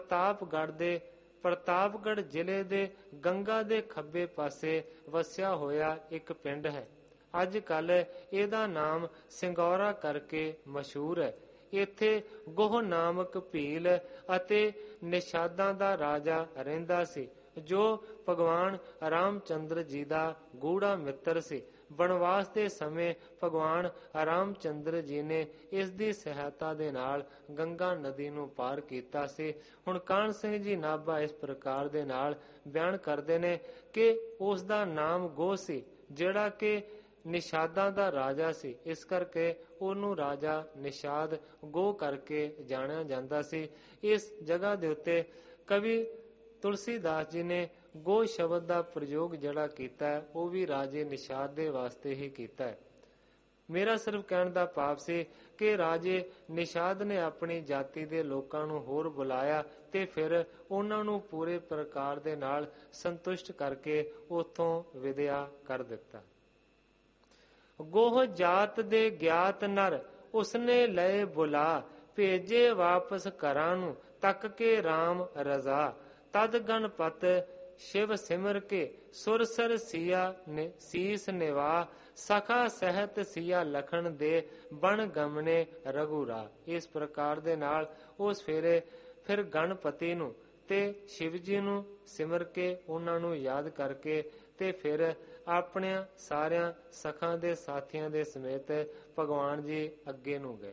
ਪ੍ਰਤਾਪਗੜ੍ਹ ਜ਼ਿਲ੍ਹੇ ਦੇ ਗੰਗਾ ਦੇ ਖੱਬੇ ਪਾਸੇ ਵਸਿਆ ਹੋਇਆ ਇੱਕ ਪਿੰਡ ਹੈ। ਅੱਜ ਕੱਲ ਇਹਦਾ ਨਾਮ ਸਿੰਗੌਰਾ ਕਰਕੇ ਮਸ਼ਹੂਰ ਹੈ। ਇੱਥੇ ਗੋਹ ਨਾਮਕ ਭੀਲ ਅਤੇ ਨਿਸ਼ਾਦਾਂ ਦਾ ਰਾਜਾ ਰਹਿੰਦਾ ਸੀ, ਜੋ ਭਗਵਾਨ ਰਾਮ ਚੰਦਰ ਜੀ ਦਾ ਗੂੜਾ ਮਿੱਤਰ ਸੀ। ਬਨਵਾਸ ਦੇ ਸਮੇਂ ਭਗਵਾਨ ਰਾਮ ਚੰਦਰ ਜੀ ਨੇ ਇਸ ਦੀ ਸਹਾਇਤਾ ਦੇ ਨਾਲ ਗੰਗਾ ਨਦੀ ਨੂੰ ਪਾਰ ਕੀਤਾ ਸੀ। ਹੁਣ ਕਾਹਨ ਸਿੰਘ ਜੀ ਨਾਭਾ ਇਸ ਪ੍ਰਕਾਰ ਦੇ ਨਾਲ ਬਿਆਨ ਕਰਦੇ ਨੇ ਕਿ ਉਸ ਦਾ ਨਾਮ ਗੋਹ ਸੀ, ਜਿਹੜਾ ਕਿ ਨਿਸ਼ਾਦਾਂ ਦਾ ਰਾਜਾ ਸੀ। ਇਸ ਕਰਕੇ ਉਹਨੂੰ ਰਾਜਾ ਨਿਸ਼ਾਦ ਗੋਹ ਕਰਕੇ ਜਾਣਿਆ ਜਾਂਦਾ ਸੀ। ਇਸ ਜਗ੍ਹਾ ਦੇ ਉੱਤੇ ਕਵੀ ਤੁਲਸੀਦਾਸ ਜੀ ਨੇ ਗੋਹ ਸ਼ਬਦ ਦਾ ਪ੍ਰਯੋਗ ਜਿਹੜਾ ਕੀਤਾ ਹੈ, ਉਹ ਵੀ ਰਾਜੇ ਨਿਸ਼ਾਦ ਦੇ ਵਾਸਤੇ ਹੀ ਕੀਤਾ ਹੈ। ਮੇਰਾ ਸਿਰਫ ਕਹਿਣ ਦਾ ਭਾਵ ਸੀ ਕਿ ਰਾਜੇ ਨਿਸ਼ਾਦ ਨੇ ਆਪਣੀ ਜਾਤੀ ਦੇ ਲੋਕਾਂ ਨੂੰ ਹੋਰ ਬੁਲਾਇਆ ਤੇ ਫਿਰ ਉਹਨਾਂ ਨੂੰ ਪੂਰੇ ਪ੍ਰਕਾਰ ਦੇ ਨਾਲ ਸੰਤੁਸ਼ਟ ਕਰਕੇ ਉੱਥੋਂ ਵਿਦਿਆ ਕਰ ਦਿੱਤਾ। ਗੋਹ ਜਾਤ ਦੇ ਗਿਆਤ ਨਰ ਉਸਨੇ ਲਏ ਬੁਲਾ, ਭੇਜੇ ਵਾਪਸ ਘਰਾਂ ਨੂੰ ਤੱਕ ਕੇ RAM ਰਜ਼ਾ। ਤਦ ਗਣਪਤ ਸ਼ਿਵ ਸਿਮਰ ਕੇ ਸੁਰਸਰ ਸੀਸ ਨਿਵਾ, ਸਖਾ ਸਹਿਤ ਸੀਆ ਲਖਣ ਦੇ ਬਣ ਗਮਨੇ ਰਘੂਰਾ। ਇਸ ਪ੍ਰਕਾਰ ਦੇ ਨਾਲ ਉਹ ਸਵੇਰੇ ਫਿਰ ਗਣਪਤੀ ਨੂੰ ਤੇ ਸ਼ਿਵ ਜੀ ਨੂੰ ਸਿਮਰ ਕੇ ਉਹਨਾਂ ਨੂੰ ਯਾਦ ਕਰਕੇ ਤੇ ਫਿਰ ਆਪਣੇ ਸਾਰਿਆਂ ਸਖਾਂ ਦੇ ਸਾਥੀਆਂ ਦੇ ਸਮੇਤ ਭਗਵਾਨ ਜੀ ਅੱਗੇ ਨੂੰ ਗਏ।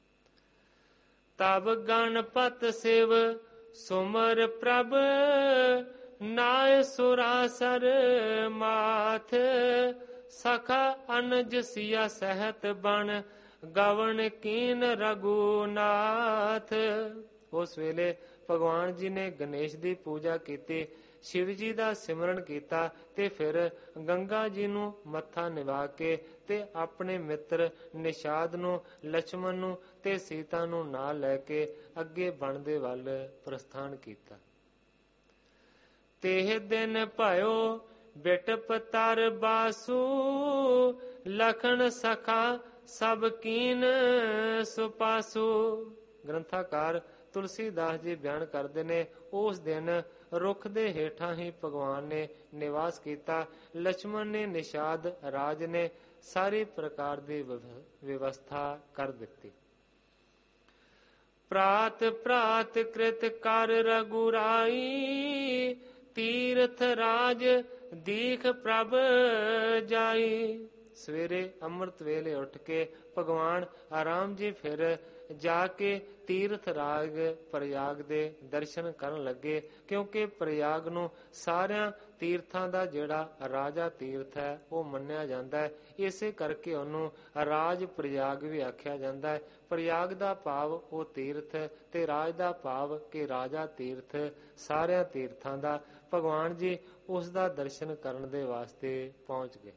ਤਬ ਗਣਪਤ ਸਿਵ ਸੁਮਰ ਪ੍ਰਭ, ਨਾਇ ਸੁਰਾਸਰ ਮਾਥ। ਸਖਾ ਅਨਜ ਸਿਆ ਸਹਿਤ ਬਣ, ਗਵਨ ਕੀਨ ਰਘੂਨਾਥ। ਉਸ ਵੇਲੇ ਭਗਵਾਨ ਜੀ ਨੇ ਗਣੇਸ਼ ਦੀ ਪੂਜਾ ਕੀਤੀ, ਸ਼ਿਵ ਜੀ ਦਾ ਸਿਮਰਨ ਕੀਤਾ ਤੇ ਫਿਰ ਗੰਗਾ ਜੀ ਨੂੰ ਮੱਥਾ ਨਿਵਾ ਕੇ ਤੇ ਆਪਣੇ ਮਿੱਤਰ ਨਿਸ਼ਾਦ ਨੂੰ, ਲਛਮਣ ਨੂੰ ਤੇ ਸੀਤਾ ਨੂੰ ਨਾਲ ਲੈ ਕੇ ਅੱਗੇ ਬਣ ਦੇ ਵੱਲ ਪ੍ਰਸਥਾਨ ਕੀਤਾ। ਤੇਹ ਦਿਨ ਭਇਓ ਬਿਟਪ ਤਰ ਬਾਸੂ, ਲਖਣ ਸਖਾ ਸਭ ਕੀਨ ਸੁਪਾਸੂ। ਗ੍ਰੰਥਾਕਾਰ ਤੁਲਸੀਦਾਸ ਜੀ ਬਿਆਨ ਕਰਦੇ ਨੇ, ਉਸ ਦਿਨ ਰੁੱਖ ਦੇ ਹੇਠਾਂ ਹੀ ਭਗਵਾਨ ਨੇ ਨਿਵਾਸ ਕੀਤਾ। ਲਛਮਣ ਨੇ, ਨਿਸ਼ਾਦ ਰਾਜ ਨੇ ਸਾਰੀ ਪ੍ਰਕਾਰ ਦੀ ਵਿਵਸਥਾ ਕਰ ਦਿੱਤੀ। ਪ੍ਰਾਤ ਪ੍ਰਾਤ ਕ੍ਰਿਤ ਕਰ ਰਘੁਰਾਈ, ਤੀਰਥ ਰਾਜ ਦੀਖ ਪ੍ਰਭ ਜਾਈ। ਸਵੇਰੇ ਅੰਮ੍ਰਿਤ ਵੇਲੇ ਉੱਠ ਕੇ ਭਗਵਾਨ ਆਰਾਮ ਜੀ ਫਿਰ ਜਾ ਕੇ ਤੀਰਥ ਰਾਜ ਪ੍ਰਯਾਗ ਦੇ ਦਰਸ਼ਨ ਕਰਨ ਲੱਗੇ, ਕਿਉਂਕਿ ਪ੍ਰਯਾਗ ਨੂੰ ਸਾਰਿਆਂ ਤੀਰਥਾਂ ਦਾ ਜਿਹੜਾ ਰਾਜਾ ਤੀਰਥ ਹੈ ਉਹ ਮੰਨਿਆ ਜਾਂਦਾ ਹੈ। ਇਸੇ ਕਰਕੇ ਉਹਨੂੰ ਰਾਜ ਪ੍ਰਯਾਗ ਵੀ ਆਖਿਆ ਜਾਂਦਾ ਹੈ। ਪ੍ਰਯਾਗ ਦਾ ਭਾਵ ਉਹ ਤੀਰਥ ਤੇ ਰਾਜ ਦਾ ਭਾਵ ਕਿ ਰਾਜਾ ਤੀਰਥ, ਸਾਰਿਆਂ ਤੀਰਥਾਂ ਦਾ। ਭਗਵਾਨ ਜੀ ਉਸ ਦਾ ਦਰਸ਼ਨ ਕਰਨ ਦੇ ਵਾਸਤੇ ਪਹੁੰਚ ਗਏ।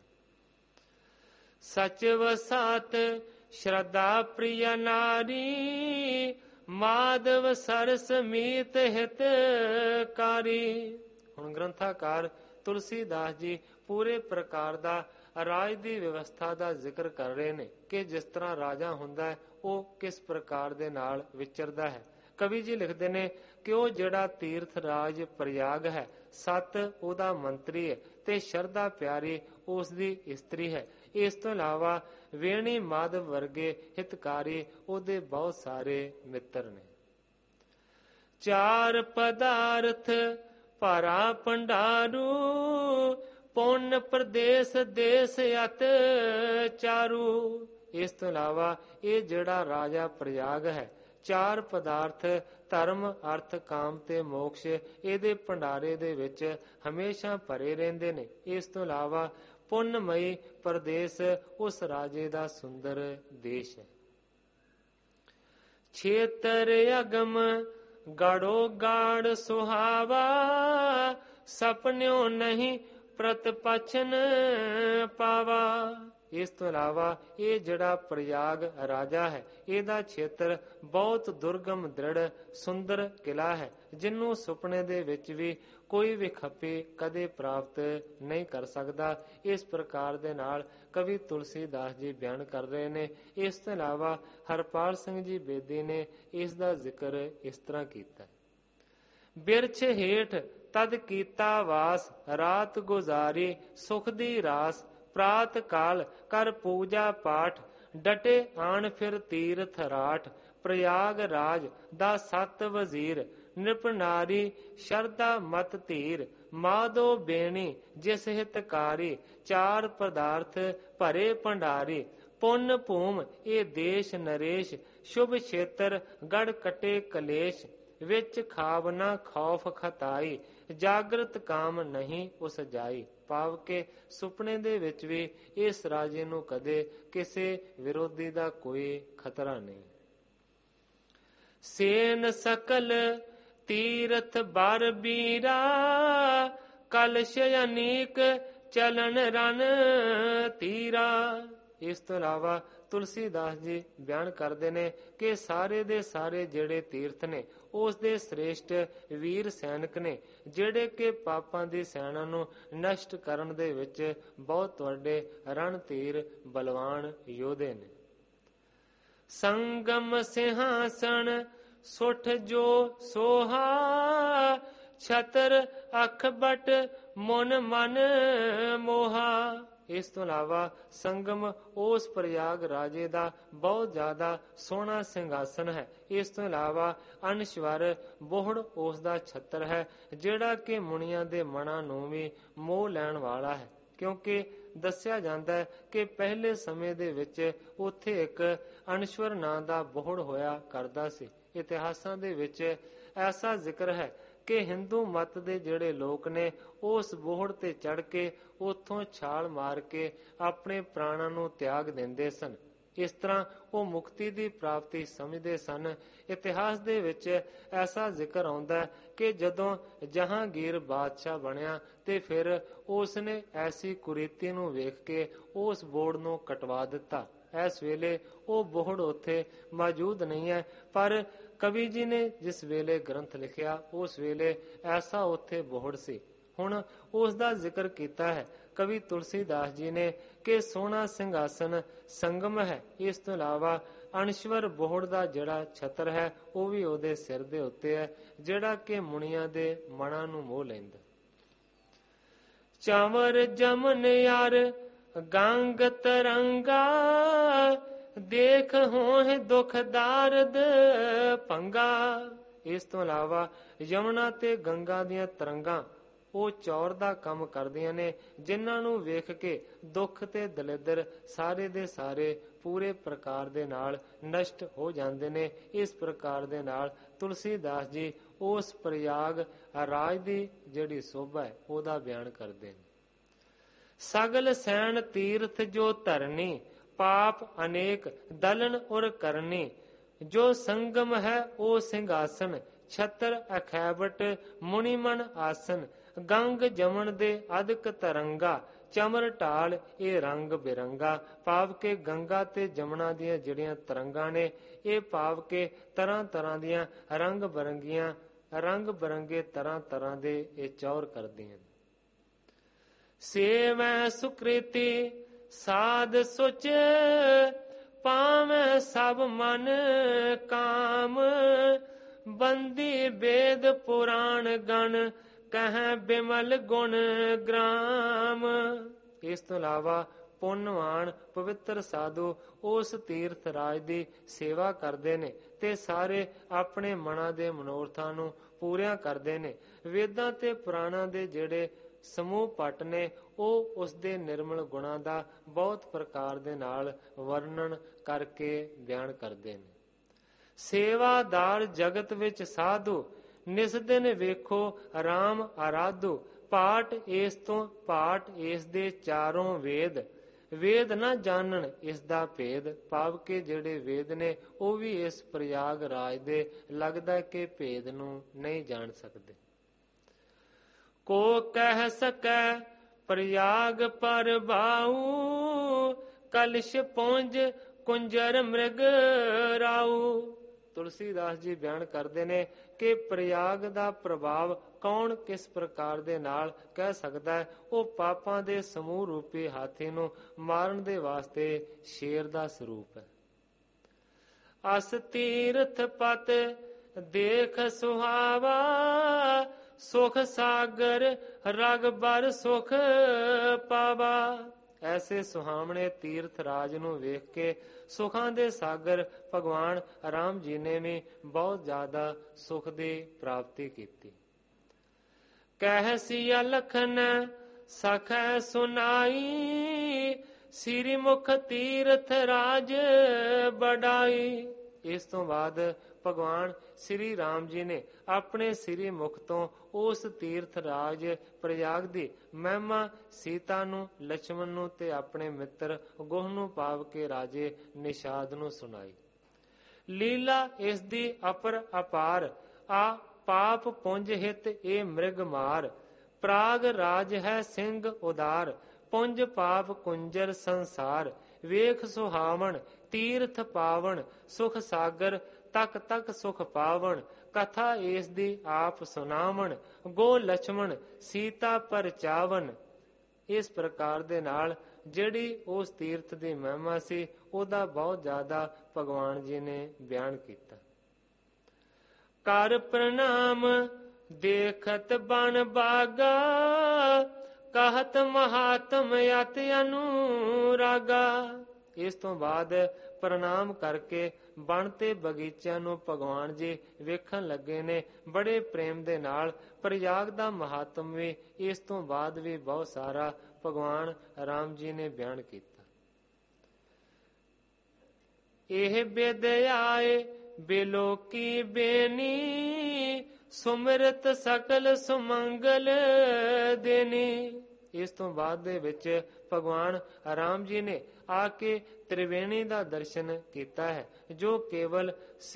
ਸਚ ਵਸਾਤ ਸ਼ਰਧਾ ਪ੍ਰਿਯ ਨਾਰੀ, ਮਾਧਵ ਸਰਸ ਮੀਤ ਹਿਤਕਾਰੀ। ਹੁਣ ਗ੍ਰੰਥਾਕਾਰ ਤੁਲਸੀਦਾਸ ਜੀ ਪੂਰੇ ਪ੍ਰਕਾਰ ਦਾ ਰਾਜ ਦੀ ਵਿਵਸਥਾ ਦਾ ਜ਼ਿਕਰ ਕਰ ਰਹੇ ਨੇ ਕਿ ਜਿਸ ਤਰ੍ਹਾਂ ਰਾਜਾ ਹੁੰਦਾ ਹੈ ਉਹ ਕਿਸ ਪ੍ਰਕਾਰ ਦੇ ਨਾਲ ਵਿਚਰਦਾ ਹੈ। ਕਵੀ ਜੀ ਲਿਖਦੇ ਨੇ ਕਿ ਉਹ ਜਿਹੜਾ ਤੀਰਥ ਰਾਜ ਪ੍ਰਯਾਗ ਹੈ, ਸਤ ਉਹਦਾ ਮੰਤਰੀ ਹੈ ਤੇ ਸ਼ਰਧਾ ਪਿਆਰੀ ਉਸ ਦੀ ਇਸਤਰੀ ਹੈ। ਇਸ ਤੋਂ ਇਲਾਵਾ ਵੇਣੀ ਮਾਧਵ ਵਰਗੇ ਹਿਤਕਾਰੀ ਉਹਦੇ ਬਹੁਤ ਸਾਰੇ ਮਿੱਤਰ ਨੇ। ਚਾਰ ਪਦਾਰਥ ਭਰਾ ਭੰਡਾਰੂ, ਪੁੰਨ ਪ੍ਰਦੇਸ਼ ਦੇਸ ਅਤ ਚਾਰੂ। ਇਸ ਤੋਂ ਇਲਾਵਾ ਇਹ ਜਿਹੜਾ ਰਾਜਾ ਪ੍ਰਯਾਗ ਹੈ, ਚਾਰ ਪਦਾਰਥ ਧਰਮ, ਅਰਥ, ਕਾਮ ਤੇ ਮੋਕਸ਼ ਇਹਦੇ ਭੰਡਾਰੇ ਦੇ ਵਿੱਚ ਹਮੇਸ਼ਾ ਭਰੇ ਰਹਿੰਦੇ ਨੇ। ਇਸ ਤੋਂ ਇਲਾਵਾ ਪੁੰਨਮਈ ਪ੍ਰਦੇਸ਼ ਉਸ ਰਾਜੇ ਦਾ ਸੁੰਦਰ ਦੇਸ਼ ਹੈ। ਛੇਤਰ ਅਗਮ ਗਾੜੋ ਗਾੜ ਸੁਹਾਵਾ, ਸਪਨਿਓ ਨਹੀਂ ਪ੍ਰਤਪਛਨ ਪਾਵਾ। ਇਸ ਤੋਂ ਇਲਾਵਾ ਇਹ ਜਿਹੜਾ ਪ੍ਰਯਾਗ ਰਾਜਾ ਹੈ, ਇਹਦਾ ਖੇਤਰ ਬਹੁਤ ਦੁਰਗਮ ਦ੍ਰਿੜ ਸੁੰਦਰ ਕਿਲਾ ਹੈ, ਜਿਹਨੂੰ ਸੁਪਨੇ ਦੇ ਵਿੱਚ ਵੀ ਕੋਈ ਵੀ ਖੱਪੀ ਕਦੇ ਪ੍ਰਾਪਤ ਨਹੀਂ ਕਰ ਸਕਦਾ। ਇਸ ਪ੍ਰਕਾਰ ਦੇ ਨਾਲ ਕਵੀ ਤੁਲਸੀਦਾਸ ਜੀ ਬਿਆਨ ਕਰ ਰਹੇ ਨੇ। ਇਸ ਤੋਂ ਇਲਾਵਾ ਹਰਪਾਲ ਸਿੰਘ ਜੀ ਬੇਦੀ ਨੇ ਇਸ ਦਾ ਜ਼ਿਕਰ ਇਸ ਤਰ੍ਹਾਂ ਕੀਤਾ। ਬਿਰਛ ਹੇਠ ਤਦ ਕੀਤਾ ਵਾਸ, ਰਾਤ ਗੁਜ਼ਾਰੀ ਸੁਖ ਦੀ ਰਾਸ, ਪ੍ਰਾਤ ਕਾਲ ਕਰ ਪੂਜਾ ਪਾਠ, ਡਟੇ ਆਣ ਫਿਰ ਤੀਰਥ ਰਾਠ, ਪ੍ਰਯਾਗ ਰਾਜ ਦਾ ਸਤ ਵਜ਼ੀਰ, ਨਿਰਪਨਾਰੀ ਸ਼ਰਧਾ ਮਤ ਧੀਰ, ਮਾਧੋ ਬੇਣੀ ਜਿਸ ਹਿਤਕਾਰੀ, ਚਾਰ ਪਦਾਰਥ ਭਰੇ ਭੰਡਾਰੀ, ਪੁੰਨ ਭੂਮ ਇਹ ਦੇਸ਼ ਨਰੇਸ਼, ਸ਼ੁਭ ਖੇਤਰ ਗੜ ਕਟੇ ਕਲੇਸ਼, ਵਿੱਚ ਖਾਵ ਨਾ ਖੌਫ ਖਤਾਈ, ਜਾਗਰਤ ਕਾਮ ਨਹੀਂ ਉਸ ਜਾਈ। ਭਾਵ ਕਿ ਸੁਪਨੇ ਦੇ ਵਿੱਚ ਵੀ ਇਸ ਰਾਜੇ ਨੂੰ ਕਦੇ ਕਿਸੇ ਵਿਰੋਧੀ ਦਾ ਕੋਈ ਖਤਰਾ ਨਹੀਂ। ਸੇਨ ਸਕਲ ਤੀਰਥ ਬਰ ਬੀਰਾ, ਕਲਸ਼ ਅਨੀਕ ਚਲਨ ਰਨ ਤੀਰਾ। ਇਸ ਤੋਂ ਇਲਾਵਾ ਤੁਲਸੀਦਾਸ ਜੀ ਬਿਆਨ ਕਰਦੇ ਨੇ ਕਿ ਸਾਰੇ ਦੇ ਸਾਰੇ ਜਿਹੜੇ ਤੀਰਥ ਨੇ ਉਸ ਦੇ ਸ੍ਰੇਸ਼ਟ ਵੀਰ ਸੈਨਿਕ ਨੇ, ਜਿਹੜੇ ਕਿ ਪਾਪਾਂ ਦੀ ਸੈਨਾ ਨੂੰ ਨਸ਼ਟ ਕਰਨ ਦੇ ਵਿੱਚ ਬਹੁਤ ਵੱਡੇ ਰਣ ਤੀਰ ਬਲਵਾਨ ਯੋਧੇ ਨੇ। ਸੰਗਮ ਸਿੰਘਾਸਣ ਸੁਠ ਜੋ ਸੋਹਾ, ਛਤਰ ਅਖ ਬਟ ਮਨ ਮਨ ਮੋਹਾ। ਇਸ ਤੋਂ ਇਲਾਵਾ ਸੰਗਮ ਉਸ ਪ੍ਰਯਾਗ ਰਾਜੇ ਦਾ ਬਹੁਤ ਜ਼ਿਆਦਾ ਸੋਹਣਾ ਸਿੰਘਾਸਨ ਹੈ। ਇਸ ਤੋਂ ਇਲਾਵਾ ਅਨਸ਼ਵਰ ਬੋਹੜ ਉਸ ਦਾ ਛੱਤਰ ਹੈ, ਜਿਹੜਾ ਕਿ ਮੁਨੀਆਂ ਦੇ ਮਨਾਂ ਨੂੰ ਵੀ ਮੋਹ ਲੈਣ ਵਾਲਾ ਹੈ। ਕਿਉਂਕਿ ਦੱਸਿਆ ਜਾਂਦਾ ਹੈ ਕਿ ਪਹਿਲੇ ਸਮੇਂ ਦੇ ਵਿੱਚ ਉੱਥੇ ਇੱਕ ਅਨਸ਼ਵਰ ਨਾਂ ਦਾ ਬੋਹੜ ਹੋਇਆ ਕਰਦਾ ਸੀ। ਇਤਿਹਾਸਾਂ ਦੇ ਵਿੱਚ ਐਸਾ ਜ਼ਿਕਰ ਹੈ ਕਿ ਹਿੰਦੂ ਮਤ ਦੇ ਜਿਹੜੇ ਲੋਕ ਨੇ ਉਸ ਬੋਹੜ ਤੇ ਚੜ੍ਹ ਕੇ ਉੱਥੋਂ ਛਾਲ ਮਾਰ ਕੇ ਆਪਣੇ ਪ੍ਰਾਣਾਂ ਨੂੰ ਤਿਆਗ ਦਿੰਦੇ ਸਨ। ਇਸ ਤਰ੍ਹਾਂ ਉਹ ਮੁਕਤੀ ਦੀ ਪ੍ਰਾਪਤੀ ਸਮਝਦੇ ਸਨ। ਇਤਿਹਾਸ ਦੇ ਵਿੱਚ ਐਸਾ ਜ਼ਿਕਰ ਆਉਂਦਾ ਹੈ ਕਿ ਜਦੋਂ ਜਹਾਂਗੀਰ ਬਾਦਸ਼ਾਹ ਬਣਿਆ ਤੇ ਫਿਰ ਉਸ ਨੇ ਐਸੀ ਕੁਰੀਤੀ ਨੂੰ ਵੇਖ ਕੇ ਉਸ ਬੋਹੜ ਨੂੰ ਕਟਵਾ ਦਿੱਤਾ। ਇਸ ਵੇਲੇ ਉਹ ਬੋਹੜ ਉੱਥੇ ਮੌਜੂਦ ਨਹੀਂ ਹੈ, ਪਰ ਕਵੀ ਜੀ ਨੇ ਜਿਸ ਵੇਲੇ ਗ੍ਰੰਥ ਲਿਖਿਆ ਉਸ ਵੇਲੇ ਐਸਾ ਉੱਥੇ ਬੋਹੜ ਸੀ। ਹੁਣ ਉਸ ਦਾ ਜ਼ਿਕਰ ਕੀਤਾ ਹੈ ਕਵੀ ਤੁਲਸੀਦਾਸ ਜੀ ਨੇ ਕਿ ਸੋਹਣਾ ਸਿੰਘਾਸਨ ਸੰਗਮ ਹੈ। ਇਸ ਤੋਂ ਇਲਾਵਾ ਅਨਸ਼ਵਰ ਬੋਹੜ ਦਾ ਜਿਹੜਾ ਛਤਰ ਹੈ ਉਹ ਵੀ ਉਹਦੇ ਸਿਰ ਦੇ ਉੱਤੇ ਹੈ, ਜਿਹੜਾ ਕਿ ਮੁਨੀਆਂ ਦੇ ਮਨਾਂ ਨੂੰ ਮੋਹ ਲੈਂਦਾ। ਚਾਵਰ ਜਮਨ ਯਾਰ ਗੰਗ ਤਰੰਗਾ, ਦੇਖ ਹੋਏ ਦੁਖ ਦਾਰਦ ਭੰਗਾ। ਇਸ ਤੋਂ ਇਲਾਵਾ ਯਮੁਨਾ ਤੇ ਗੰਗਾ ਦੀਆਂ ਤਰੰਗਾਂ ਉਹ ਚੌਰ ਦਾ ਕੰਮ ਕਰਦੀਆਂ ਨੇ, ਜਿਨ੍ਹਾਂ ਨੂੰ ਵੇਖ ਕੇ ਦੁੱਖ ਤੇ ਦਲਿੱਦਰ ਸਾਰੇ ਦੇ ਸਾਰੇ ਪੂਰੇ ਪ੍ਰਕਾਰ ਦੇ ਨਾਲ ਨਸ਼ਟ ਹੋ ਜਾਂਦੇ ਨੇ। ਇਸ ਪ੍ਰਕਾਰ ਦੇ ਨਾਲ ਤੁਲਸੀਦਾਸ ਜੀ ਉਸ ਪ੍ਰਯਾਗ ਰਾਜ ਦੀ ਜਿਹੜੀ ਸੋਭਾ ਹੈ ਉਹਦਾ ਬਿਆਨ ਕਰਦੇ ਨੇ। ਸਗਲ ਸੈਣ ਤੀਰਥ ਜੋ ਧਰਨੀ, ਪਾਪ ਅਨੇਕ ਦਲਨ ਉਰ ਕਰਨੀ, ਜੋ ਸੰਗਮ ਹੈ ਉਹ ਸਿੰਘਾਸਨ, ਛਤਰ ਅਖੈਬਟ ਮੁਨੀਮਨ ਆਸਨ, ਗੰਗ ਜਮਨ ਦੇ ਅਦਕ ਤਰੰਗਾ, ਚਮਰ ਢਾਲ ਇਹ ਰੰਗ ਬਿਰੰਗਾ। ਭਾਵ ਕਿ ਗੰਗਾ ਤੇ ਜਮਨਾ ਦੀਆਂ ਜਿਹੜੀਆਂ ਤਰੰਗਾਂ ਨੇ ਇਹ ਭਾਵ ਕਿ ਤਰ੍ਹਾਂ ਤਰ੍ਹਾਂ ਦੀਆਂ ਰੰਗ ਬਰੰਗੇ ਤਰ੍ਹਾਂ ਤਰ੍ਹਾਂ ਦੇ ਇਹ ਚੌਰ ਕਰਦੀਆਂ। ਸੇਵੈ ਸੁਕ੍ਰਿਤੀ ਸਾਧ ਸੁਚ, ਪਾਵੈ ਸਭ ਮਨ ਕਾਮ, ਬੰਦੀ ਬੇਦ ਪੁਰਾਣ ਗਣ ਕਹਿ ਬਿਮਲ ਗੁਣ ਗ੍ਰਾਮ। ਇਸ ਤੋਂ ਇਲਾਵਾ ਪੁੰਨਵਾਨ ਪਵਿੱਤਰ ਸਾਧੂ ਉਸ ਤੀਰਥ ਰਾਜ ਦੀ ਸੇਵਾ ਕਰਦੇ ਨੇ ਤੇ ਸਾਰੇ ਆਪਣੇ ਮਨਾਂ ਦੇ ਮਨੋਰਥਾਂ ਨੂੰ ਪੂਰੀਆਂ ਕਰਦੇ ਨੇ। ਵੇਦਾਂ ਤੇ ਪੁਰਾਣਾਂ ਦੇ ਜਿਹੜੇ ਸਮੂਹ ਪਟ ਨੇ ਉਹ ਉਸ ਦੇ ਨਿਰਮਲ ਗੁਣਾਂ ਦਾ ਬਹੁਤ ਪ੍ਰਕਾਰ ਦੇ ਨਾਲ ਵਰਣਨ ਕਰਕੇ ਬਿਆਨ ਕਰਦੇ ਨੇ। ਸੇਵਾਦਾਰ ਜਗਤ ਵਿੱਚ ਸਾਧੂ ਨਿਸ ਦਿਨ ਵੇਖੋ ਰਾਮ ਆਰਾਧੂ। ਪਾਠ ਇਸ ਤੋਂ ਪਾਠ ਇਸ ਦੇ ਚਾਰੋਂ ਵੇਦ, ਵੇਦ ਨਾ ਜਾਣਨ ਇਸ ਦਾ ਭੇਦ। ਭਾਵ ਕਿ ਜਿਹੜੇ ਵੇਦ ਨੇ ਉਹ ਵੀ ਇਸ ਪ੍ਰਯਾਗ ਰਾਜ ਦੇ ਲੱਗਦਾ ਕਿ ਭੇਦ ਨੂੰ ਨਹੀਂ ਜਾਣ ਸਕਦੇ। ਕੋ ਕਹਿ ਸਕੈ ਪ੍ਰਯਾਗ ਪਰਬਾਉ, ਕਲਸ਼ ਪੁੰਜ ਕੁੰਜਰ ਮ੍ਰਿਗ ਰਾਉ। ਤੁਲਸੀਦਾਸ ਜੀ ਬਿਆਨ ਕਰਦੇ ਨੇ ਕਿ ਪ੍ਰਯਾਗ ਦਾ ਪ੍ਰਭਾਵ ਕੌਣ ਕਿਸ ਪ੍ਰਕਾਰ ਦੇ ਨਾਲ ਕਹਿ ਸਕਦਾ ਹੈ। ਉਹ ਪਾਪਾਂ ਦੇ ਸਮੂਹ ਰੂਪੀ ਹਾਥੀ ਨੂੰ ਮਾਰਨ ਦੇ ਵਾਸਤੇ ਸ਼ੇਰ ਦਾ ਸਰੂਪ ਹੈ। ਅਸ ਤੀਰਥ ਪਤ ਦੇਖ ਸੁਹਾਵਾ, ਸੁਖ ਸਾਗਰ ਰਗ ਬਰ ਸੁਖ ਪਾਵਾ। ਐਸੇ ਸੁਹਾਵਣੇ ਤੀਰਥ ਰਾਜ ਨੂੰ ਵੇਖ ਕੇ ਸੁਖਾਂ ਦੇ ਸਾਗਰ ਭਗਵਾਨ ਰਾਮ ਜੀ ਨੇ ਵੀ ਬਹੁਤ ਜ਼ਿਆਦਾ ਸੁਖ ਦੀ ਪ੍ਰਾਪਤੀ ਕੀਤੀ। ਕਹਿ ਸਿਆ ਲਖਨ ਸਖੈ ਸੁਨਾਈ, ਸ੍ਰੀ ਮੁਖ ਤੀਰਥ ਰਾਜ ਬੜਾਈ। ਇਸ ਤੋਂ ਬਾਅਦ ਭਗਵਾਨ ਸ੍ਰੀ ਰਾਮ ਜੀ ਨੇ ਆਪਣੇ ਸ੍ਰੀ ਮੁਖ ਤੋਂ ਉਸ ਤੀਰਥ ਰਾਜ ਪ੍ਰਯਾਗ ਦੀ ਮਹਿਮਾ ਸੀਤਾ ਨੂੰ, ਲਛਮਣ ਨੂੰ ਤੇ ਆਪਣੇ ਮਿੱਤਰ ਗੋਹ ਨੂੰ ਪਾਵ ਕੇ ਰਾਜੇ ਨਿਸ਼ਾਦ ਨੂੰ ਸੁਣਾਈ। ਲੀਲਾ ਇਸ ਦੀ ਅਪਰ ਅਪਾਰ, ਆ ਪਾਪ ਪੁੰਜ ਹਿਤ ਇਹ ਮ੍ਰਿਗ ਮਾਰ। ਪ੍ਰਾਗ ਰਾਜ ਹੈ ਸਿੰਘ ਉਦਾਰ, ਪੁੰਜ ਪਾਪ ਕੁੰਜਰ ਸੰਸਾਰ। ਵੇਖ ਸੁਹਾਵਣ ਤੀਰਥ ਪਾਵਨ, ਸੁਖ ਸਾਗਰ ਤਕ ਤਕ ਸੁਖ ਪਾਵਨ। ਕਥਾ ਇਸ ਦੀ ਆਪ ਸੁਨਾਵਣ, ਗੋ ਲਛਮਣ ਸੀਤਾ ਪਰਚਾਵਨ। ਇਸ ਪ੍ਰਕਾਰ ਦੇ ਨਾਲ ਜਿਹੜੀ ਉਸ ਤੀਰਥ ਦੀ ਮਹਿਮਾ ਸੀ ਉਹਦਾ ਬਹੁਤ ਜ਼ਿਆਦਾ ਭਗਵਾਨ ਜੀ ਨੇ ਬਿਆਨ ਕੀਤਾ। ਕਰ ਪ੍ਰਣਾਮ ਦੇਖਤ ਬਨ ਬਾਗਾ, ਕਹਤ ਮਹਾਤਮ ਅਤ ਅਨੁਰਾਗਾ। ਇਸ ਤੋਂ ਬਾਅਦ ਪ੍ਰਣਾਮ ਕਰਕੇ ਬਣ ਤੇ ਬਗੀਚਿਆਂ ਨੂੰ ਭਗਵਾਨ ਜੀ ਵੇਖਣ ਲੱਗੇ ਨੇ ਬੜੇ ਪ੍ਰੇਮ ਦੇ ਨਾਲ। ਪ੍ਰਯਾਗ ਦਾ ਮਹਾਤਮ ਵੀ ਇਸ ਤੋਂ ਬਾਅਦ ਵੀ ਬਹੁਤ ਸਾਰਾ ਭਗਵਾਨ ਰਾਮ ਜੀ ਨੇ ਬਿਆਨ ਕੀਤਾ। ਇਹ ਬਿਦ ਆਏ ਬਿਲੋਕੀ ਬੇਨੀ, ਸੁਮਰਤ ਸਕਲ ਸੁਮੰਗਲ ਦੇਨੀ। ਇਸ ਤੋਂ ਬਾਅਦ ਦੇ ਵਿੱਚ ਭਗਵਾਨ ਰਾਮ ਜੀ ਨੇ ਆ ਕੇ ਤ੍ਰਿਵੇਣੀ ਦਾ ਦਰਸ਼ਨ ਕੀਤਾ ਹੈ, ਜੋ ਕੇਵਲ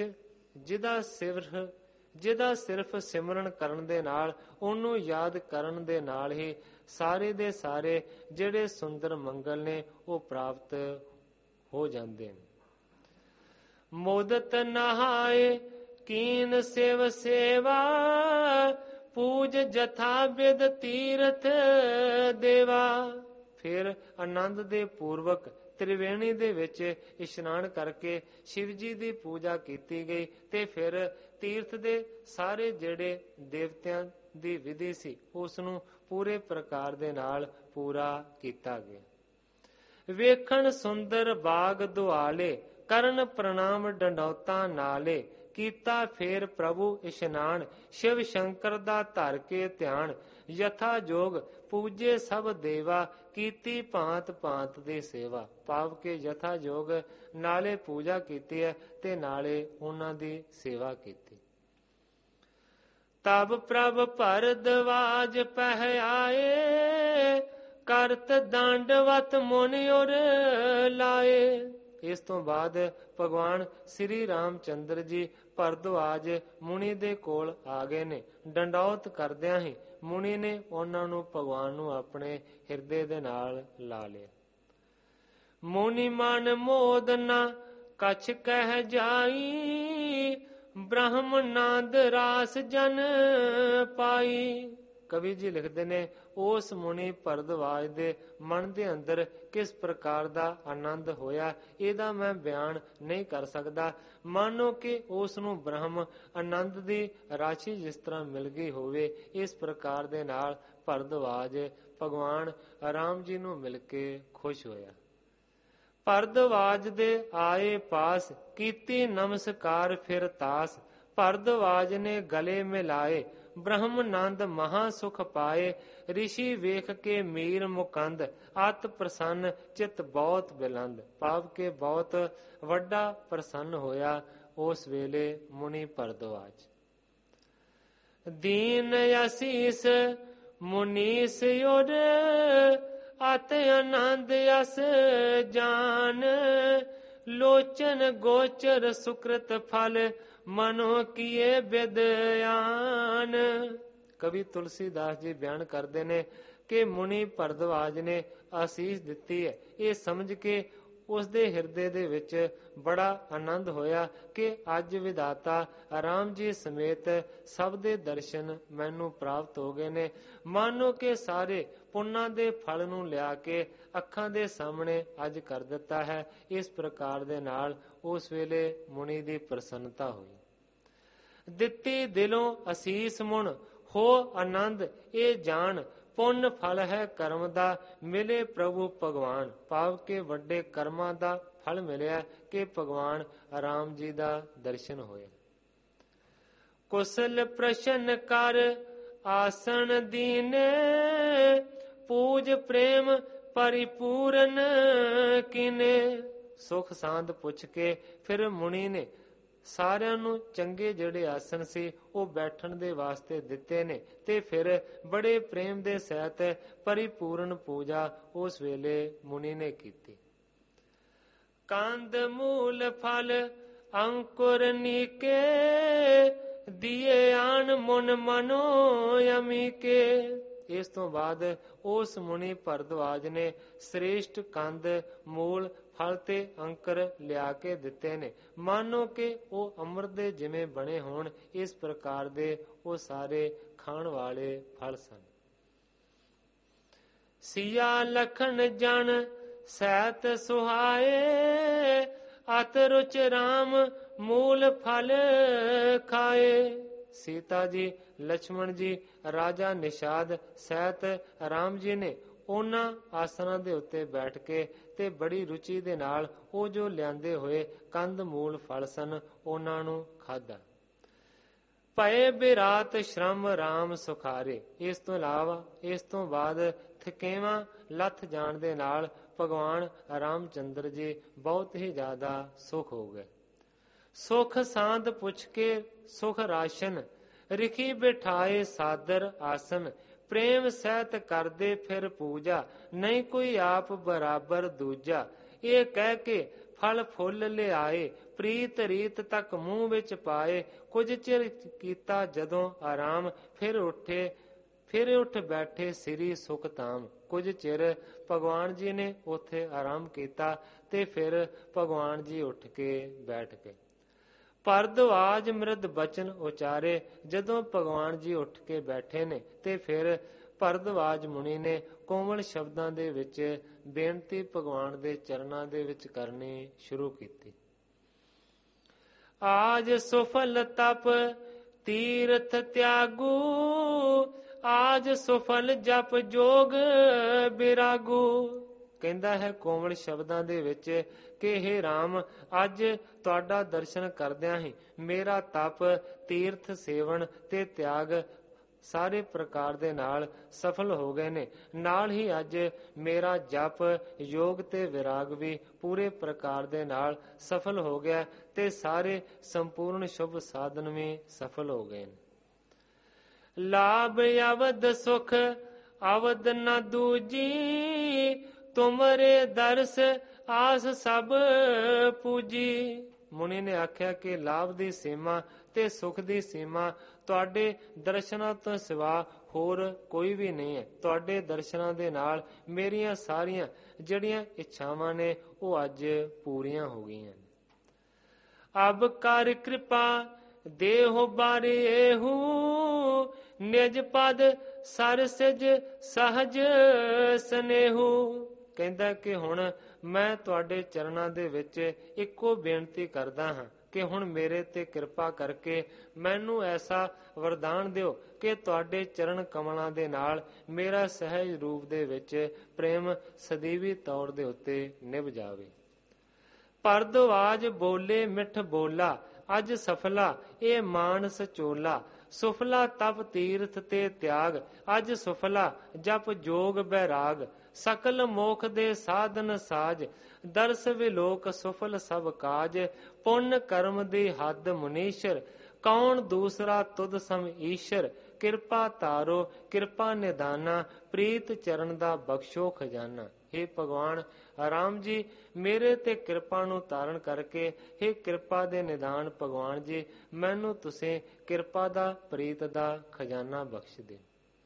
ਜਿਹਦਾ ਸਿਰਫ ਸਿਮਰਨ ਕਰਨ ਦੇ ਨਾਲ, ਉਹਨੂੰ ਯਾਦ ਕਰਨ ਦੇ ਨਾਲ ਹੀ ਸਾਰੇ ਦੇ ਸਾਰੇ ਜਿਹੜੇ ਸੁੰਦਰ ਮੰਗਲ ਨੇ ਉਹ ਪ੍ਰਾਪਤ ਹੋ ਜਾਂਦੇ ਨੇ। ਮੋਦਤ ਨਹਾਏ ਕੀਨ ਸਿਵ ਸੇਵਾ, ਪੂਜ ਜਥਾ ਬਿਦ ਤੀਰਥ ਦੇਵਾ। ਫਿਰ ਆਨੰਦ ਦੇ ਪੂਰਵਕ ਤ੍ਰਿਵੇਣੀ ਦੇ ਵਿੱਚ ਇਸ਼ਨਾਨ ਕਰਕੇ ਸ਼ਿਵ ਜੀ ਦੀ ਪੂਜਾ ਕੀਤੀ ਗਈ ਤੇ ਫਿਰ ਤੀਰਥ ਦੇ ਸਾਰੇ ਜਿਹੜੇ ਦੇਵਤਿਆਂ ਦੀ ਵਿਧੀ ਸੀ ਉਸ ਨੂੰ ਪੂਰੇ ਪ੍ਰਕਾਰ ਦੇ ਨਾਲ ਪੂਰਾ ਕੀਤਾ ਗਿਆ। ਵੇਖਣ ਸੁੰਦਰ ਬਾਗ ਦੁਆਲੇ, ਕਰਨ ਪ੍ਰਣਾਮ ਡੰਡੌਤਾ ਨਾਲੇ। ਕੀਤਾ ਫੇਰ ਪ੍ਰਭੂ ਇਸ਼ਨਾਨ, ਸ਼ਿਵ ਸ਼ੰਕਰ ਦਾ ਧਰ ਕੇ ਧਿਆਨ। ਯਥਾ ਜੋਗ ਪੂਜੇ ਸਭ ਦੇਵਾ, ਕੀਤੀ ਭਾਂਤ ਭਾਂਤ ਦੀ ਸੇਵਾ। ਭਾਵ ਕਿ ਯਥਾ ਜੋਗ ਨਾਲੇ ਪੂਜਾ ਕੀਤੀ ਹੈ ਤੇ ਨਾਲੇ ਉਹਨਾਂ ਦੀ ਸੇਵਾ ਕੀਤੀ। ਤਬ ਪ੍ਰਭ ਭਰਦਵਾਜ ਪਹਿ ਆਏ, ਕਰਤ ਦੰਡਵਤ ਮੁਨ ਉਰ ਲਾਏ। ਇਸ ਤੋਂ ਬਾਅਦ ਭਗਵਾਨ ਸ੍ਰੀ ਰਾਮ ਚੰਦਰ ਜੀ ਭਰਦਵਾਜ ਮੁਨੀ ਦੇ ਕੋਲ ਆ ਗਏ ਨੇ। ਡੰਡੌਤ ਕਰਦਿਆਂ ਹੀ ਮੁਨੀ ਨੇ ਉਹਨਾਂ ਨੂੰ ਭਗਵਾਨ ਨੂੰ ਆਪਣੇ ਹਿਰਦੇ ਦੇ ਨਾਲ ਲਾ ਲਿਆ। ਮੁਨੀ ਮਨ ਮੋਦ ਨਾ ਕਛ ਕਹਿ ਜਾਈ, ਬ੍ਰਹਮ ਨੰਦ ਰਾਸ ਜਨ ਪਾਈ। ਕਵੀ ਜੀ ਲਿਖਦੇ ਨੇ, ਉਸ ਮੁਨੀ ਭਰਦਵਾਜ ਦੇ ਮਨ ਦੇ ਅੰਦਰ ਕਿਸ ਪ੍ਰਕਾਰ ਦਾ ਆਨੰਦ ਹੋਇਆ, ਇਹਦਾ ਮੈਂ ਬਿਆਨ ਨਹੀਂ ਕਰ ਸਕਦਾ। ਮਾਨੋ ਕਿ ਉਸ ਨੂੰ ਬ੍ਰਹਮ ਆਨੰਦ ਦੀ ਰਾਸ਼ੀ ਜਿਸ ਤਰ੍ਹਾਂ ਮਿਲ ਗਈ ਹੋਵੇ, ਇਸ ਪ੍ਰਕਾਰ ਦੇ ਨਾਲ ਭਰਦਵਾਜ ਭਗਵਾਨ ਰਾਮ ਜੀ ਨੂੰ ਮਿਲ ਕੇ ਖੁਸ਼ ਹੋਇਆ। ਭਰਦਵਾਜ ਦੇ ਆਏ ਪਾਸ, ਕੀਤੀ ਨਮਸਕਾਰ ਫਿਰ ਤਾਸ। ਭਰਦਵਾਜ ਨੇ ਗਲੇ ਮਿਲਾਏ, ਬ੍ਰਹਮਨੰਦ ਮਹਾ ਸੁਖ ਪਾਏ। ਰਿਸ਼ੀ ਵੇਖ ਕੇ ਮੀਰ ਮੁਕੰਦ, ਅਤ ਪ੍ਰਸੰਨ ਚਿਤ ਬਹੁਤ ਬਿਲੰਦ। ਭਾਵ ਕੇ ਬਹੁਤ ਵੱਡਾ ਪ੍ਰਸੰਨ ਹੋਇਆ ਉਸ ਵੇਲੇ ਮੁਨੀ ਭਰਦਵਾਜ। ਦੀਨ ਅਸੀਸ ਮੁਨੀਸ ਉਰ, ਅਤ ਆਨੰਦ ਅਸ ਜਾਨ। ਲੋਚਨ ਗੋਚਰ ਸੁਕ੍ਰਿਤ ਫਲ, ਮਨੋ ਕੀਏ ਵਿਦਿਆਨ। ਕਵੀ ਤੁਲਸੀਦਾਸ ਜੀ ਬਿਆਨ ਕਰਦੇ ਨੇ ਕਿ ਮੁਨੀ ਭਰਦਵਾਜ ਨੇ ਆਸੀਸ ਦਿੱਤੀ ਹੈ, ਇਹ ਸਮਝ ਕੇ ਉਸ ਦੇ ਹਿਰਦੇ ਦੇ ਵਿੱਚ ਬੜਾ ਆਨੰਦ ਹੋਇਆ ਕਿ ਅੱਜ ਵਿਧਾਤਾ ਰਾਮ ਜੀ ਸਮੇਤ ਸਭ ਦੇ ਦਰਸ਼ਨ ਮੈਨੂੰ ਪ੍ਰਾਪਤ ਹੋ ਗਏ ਨੇ। ਮਾਨੋ ਕਿ ਸਾਰੇ ਪੁੰਨਾਂ ਦੇ ਫਲ ਨੂੰ ਲਿਆ ਕੇ ਅੱਖਾਂ ਦੇ ਸਾਹਮਣੇ ਅੱਜ ਕਰ ਦਿੱਤਾ ਹੈ। ਇਸ ਪ੍ਰਕਾਰ ਦੇ ਨਾਲ ਉਸ ਵੇਲੇ ਮੁਨੀ ਦੀ ਪ੍ਰਸੰਨਤਾ ਹੋਈ। ਦਿੱਤੀ ਦਿਲੋਂ ਅਸੀਸ ਮੁਣ, ਹੋ ਆਨੰਦ ਇਹ ਜਾਣ। ਪੁੰਨ ਫਲ ਹੈ ਕਰਮ ਦਾ, ਮਿਲੇ ਪ੍ਰਭੂ ਭਗਵਾਨ। ਭਾਵ ਕੇ ਵੱਡੇ ਕਰਮਾਂ ਦਾ ਫਲ ਮਿਲਿਆ ਕਿ ਭਗਵਾਨ ਰਾਮ ਜੀ ਦਾ ਦਰਸ਼ਨ ਹੋਏ। ਕੁਸਲ ਪ੍ਰਸ਼ਨ ਕਰ ਆਸਣ ਦੀਨੇ, ਪੂਜ ਪ੍ਰੇਮ ਪਰਿਪੂਰਨ ਕੀਨੇ। ਸੁਖ ਸਾਂਦ ਪੁੱਛ ਕੇ ਫਿਰ ਮੁਨੀ ਨੇ ਸਾਰਿਆਂ ਨੂੰ ਚੰਗੇ ਜਿਹੜੇ ਆਸਣ ਸੀ ਉਹ ਬੈਠਣ ਦੇ ਵਾਸਤੇ ਦਿੱਤੇ ਨੇ, ਤੇ ਫਿਰ ਬੜੇ ਪ੍ਰੇਮ ਦੇ ਸਹਿਤ ਪਰਿਪੂਰਨ ਪੂਜਾ ਉਸ ਵੇਲੇ ਮੁਨੀ ਨੇ ਕੀਤੀ। ਕੰਦ ਮੂਲ ਫਲ ਅੰਕੁਰ ਨੀਕੇ, ਦੀਏ ਆਨ ਮੁਨ ਮਨੋ ਅਮੀਕੇ। ਇਸ ਤੋਂ ਬਾਅਦ ਉਸ ਮੁਨੀ ਭਰਦਵਾਜ ਨੇ ਸ੍ਰੇਸ਼ਟ ਕੰਦ ਮੂਲ ਫਲ ਤੇ ਅੰਕਰ ਲਿਆ ਕੇ ਦਿੱਤੇ ਨੇ, ਮਾਨੋ ਕਿ ਉਹ ਅੰਮ੍ਰਿਤ ਦੇ ਜਿਵੇਂ ਬਣੇ ਹੋਣ, ਇਸ ਪ੍ਰਕਾਰ ਦੇ ਉਹ ਸਾਰੇ ਖਾਣ ਵਾਲੇ ਫਲ ਸਨ। ਸੀਆ ਲਖਨ ਜਨ ਸਹਿਤ ਸੁਹਾਏ, ਅਤ ਰੁਚ ਰਾਮ ਮੂਲ ਫਲ ਖਾਏ। ਸੀਤਾ ਜੀ, ਲక్ష్మణ ਜੀ, ਰਾਜਾ ਨਿਸ਼ਾਦ ਸਹਿਤ ਰਾਮ ਜੀ ਨੇ ਉਹਨਾਂ ਆਸਨਾਂ ਦੇ ਉੱਤੇ ਬੈਠ ਕੇ ਤੇ ਬੜੀ ਰੁਚੀ ਦੇ ਨਾਲ ਉਹ ਜੋ ਲਿਆਂਦੇ ਹੋਏ ਕੰਦ ਮੂਲ ਫਲ ਸਨ ਉਹਨਾਂ ਨੂੰ ਖਾਧਾ। ਭਏ ਬਿਰਾਤ ਸ਼ਰਮ ਰਾਮ ਸੁਖਾਰੇ। ਇਸ ਤੋਂ ਇਲਾਵਾ ਇਸ ਤੋਂ ਬਾਅਦ ਥਕੇਵਾਂ ਲੱਥ ਜਾਣ ਦੇ ਨਾਲ ਭਗਵਾਨ ਰਾਮਚੰਦਰ ਜੀ ਬਹੁਤ ਹੀ ਜ਼ਿਆਦਾ ਸੁਖ ਹੋ ਗਏ। ਸੁਖ ਸਾਂਦ ਪੁੱਛ ਕੇ ਸੁਖ ਰਾਸ਼ਨ, ਰਿਖੀ ਬਿਠਾਏ ਸਾਦਰ ਆਸਨ। ਪ੍ਰੇਮ ਸਹਿਤ ਕਰਦੇ ਫਿਰ ਪੂਜਾ, ਨਹੀਂ ਕੋਈ ਆਪ ਬਰਾਬਰ ਦੂਜਾ। ਇਹ ਕਹਿ ਕੇ ਫਲ ਫੁੱਲ ਲਿਆਏ, ਪ੍ਰੀਤ ਰੀਤ ਤੱਕ ਮੂੰਹ ਵਿੱਚ ਪਾਏ। ਕੁਝ ਚਿਰ ਕੀਤਾ ਜਦੋਂ ਆਰਾਮ, ਫਿਰ ਉੱਠ ਬੈਠੇ ਸ੍ਰੀ ਸੁਖਤਾਮ। ਕੁਝ ਚਿਰ ਭਗਵਾਨ ਜੀ ਨੇ ਉੱਥੇ ਆਰਾਮ ਕੀਤਾ ਤੇ ਫਿਰ ਭਗਵਾਨ ਜੀ ਉੱਠ ਕੇ ਬੈਠ ਗਏ। ਭਰਦਵਾਜ ਮ੍ਰਿਦ ਬਚਨ ਉਚਾਰੇ। ਜਦੋਂ ਭਗਵਾਨ ਜੀ ਉੱਠ ਕੇ ਬੈਠੇ ਨੇ ਤੇ ਫਿਰ ਭਰਦਵਾਜ ਮੁਨੀ ਨੇ ਕੋਮਲ ਸ਼ਬਦਾਂ ਦੇ ਵਿੱਚ ਬੇਨਤੀ ਭਗਵਾਨ ਦੇ ਚਰਨਾਂ ਦੇ ਵਿੱਚ ਕਰਨੀ ਸ਼ੁਰੂ ਕੀਤੀ। ਆਜ ਸੁਫਲ ਤਪ ਤੀਰਥ ਤਿਆਗੂ, ਆਜ ਸੁਫਲ ਜਪ ਜੋਗ ਬਿਰਾਗੂ। ਕਹਿੰਦਾ ਹੈ ਕੋਮਲ ਸ਼ਬਦਾਂ ਦੇ ਵਿੱਚ ਕਿ ਹੇ ਰਾਮ, ਅੱਜ ਤੁਹਾਡਾ ਦਰਸ਼ਨ ਕਰਦਿਆਂ ਹੀ ਮੇਰਾ ਤਪ, ਤੀਰਥ ਸੇਵਨ ਤੇ ਤਿਆਗ ਸਾਰੇ ਪ੍ਰਕਾਰ ਦੇ ਨਾਲ ਸਫਲ ਹੋ ਗਏ ਨੇ। ਨਾਲ ਹੀ ਅੱਜ ਮੇਰਾ ਜਪ, ਯੋਗ ਤੇ ਵਿਰਾਗ ਵੀ ਪੂਰੇ ਪ੍ਰਕਾਰ ਦੇ ਨਾਲ ਸਫਲ ਹੋ ਗਿਆ ਤੇ ਸਾਰੇ ਸੰਪੂਰਨ ਸ਼ੁਭ ਸਾਧਨ ਵੀ ਸਫਲ ਹੋ ਗਏ ਨੇ। ਲਾਭ ਅਵਧ ਸੁਖ ਅਵਧ ਨ ਦੂਜੀ, ਤੁਮਰੇ ਦਰਸ ਆਸ ਸਭ ਪੂਜੀ। ਮੁਨੀ ਨੇ ਆਖਿਆ ਕਿ ਲਾਭ ਦੀ ਸੀਮਾ ਤੇ ਸੁਖ ਦੀ ਸੀਮਾ ਤੁਹਾਡੇ ਦਰਸ਼ਨਾਂ ਤੋਂ ਸਿਵਾ ਹੋਰ ਕੋਈ ਵੀ ਨਹੀਂ ਹੈ। ਤੁਹਾਡੇ ਦਰਸ਼ਨਾਂ ਦੇ ਨਾਲ ਮੇਰੀਆਂ ਸਾਰੀਆਂ ਜਿਹੜੀਆਂ ਇੱਛਾਵਾਂ ਨੇ ਉਹ ਅੱਜ ਪੂਰੀਆਂ ਹੋ ਗਈਆਂ। ਅਬ ਕਰ ਕਿਰਪਾ ਦੇਹੁ ਬਾਰੇ ਏਹੂ, ਨਿਜ ਪਦ ਸਰ ਸਿਜ ਸਹਜ ਸਨੇਹੂ। ਕਹਿੰਦਾ ਕਿ ਹੁਣ ਮੈਂ ਤੁਹਾਡੇ ਚਰਨਾਂ ਦੇ ਵਿੱਚ ਇੱਕੋ ਬੇਨਤੀ ਕਰਦਾ ਹਾਂ ਕਿ ਹੁਣ ਮੇਰੇ ਤੇ ਕਿਰਪਾ ਕਰਕੇ ਮੈਨੂੰ ਐਸਾ ਵਰਦਾਨ ਦਿਓ ਕਿ ਤੁਹਾਡੇ ਚਰਨ ਕਮਲਾਂ ਦੇ ਨਾਲ ਮੇਰਾ ਸਹਿਜ ਰੂਪ ਦੇ ਵਿੱਚ ਪ੍ਰੇਮ ਸਦੀਵੀ ਤੌਰ ਦੇ ਉੱਤੇ ਨਿਭ ਜਾਵੇ। ਭਰਦਵਾਜ ਬੋਲੇ ਮਿੱਠ ਬੋਲਾ, ਅੱਜ ਸਫਲਾ ਇਹ ਮਾਨਸ ਚੋਲਾ। ਸੁਫਲਾ ਤਪ ਤੀਰਥ ਤੇ ਤਿਆਗ, ਅੱਜ ਸੁਫਲਾ ਜਪ ਜੋਗ ਬੈਰਾਗ। ਸਕਲ ਮੋਖ ਦੇ ਸਾਧਨ ਸਾਜ, ਦਰਸ ਵਿਲੋਕ ਸੁਫਲ ਸਭ ਕਾਜ। ਪੁੰਨ ਕਰਮ ਦੀ ਹੱਦ ਮੁਨੀਸ਼ਰ, ਕੌਣ ਦੂਸਰਾ ਤੁਧ ਸਮ ਈਸ਼ਰ। ਕਿਰਪਾ ਤਾਰੋ ਕਿਰਪਾ ਨਿਦਾਨਾ, ਪ੍ਰੀਤ ਚਰਨ ਦਾ ਬਖਸ਼ੋ ਖਜ਼ਾਨਾ। हे ਭਗਵਾਨ ਰਾਮ ਜੀ, ਮੇਰੇ ਤੇ ਕਿਰਪਾ ਨੂੰ ਤਾਰਨ ਕਰਕੇ हे ਕਿਰਪਾ ਦੇ ਨਿਦਾਨ ਭਗਵਾਨ ਜੀ, ਮੈਨੂੰ ਤੁਸੀਂ ਕਿਰਪਾ ਦਾ ਪ੍ਰੀਤ ਦਾ ਖਜ਼ਾਨਾ ਬਖਸ਼ ਦੇ।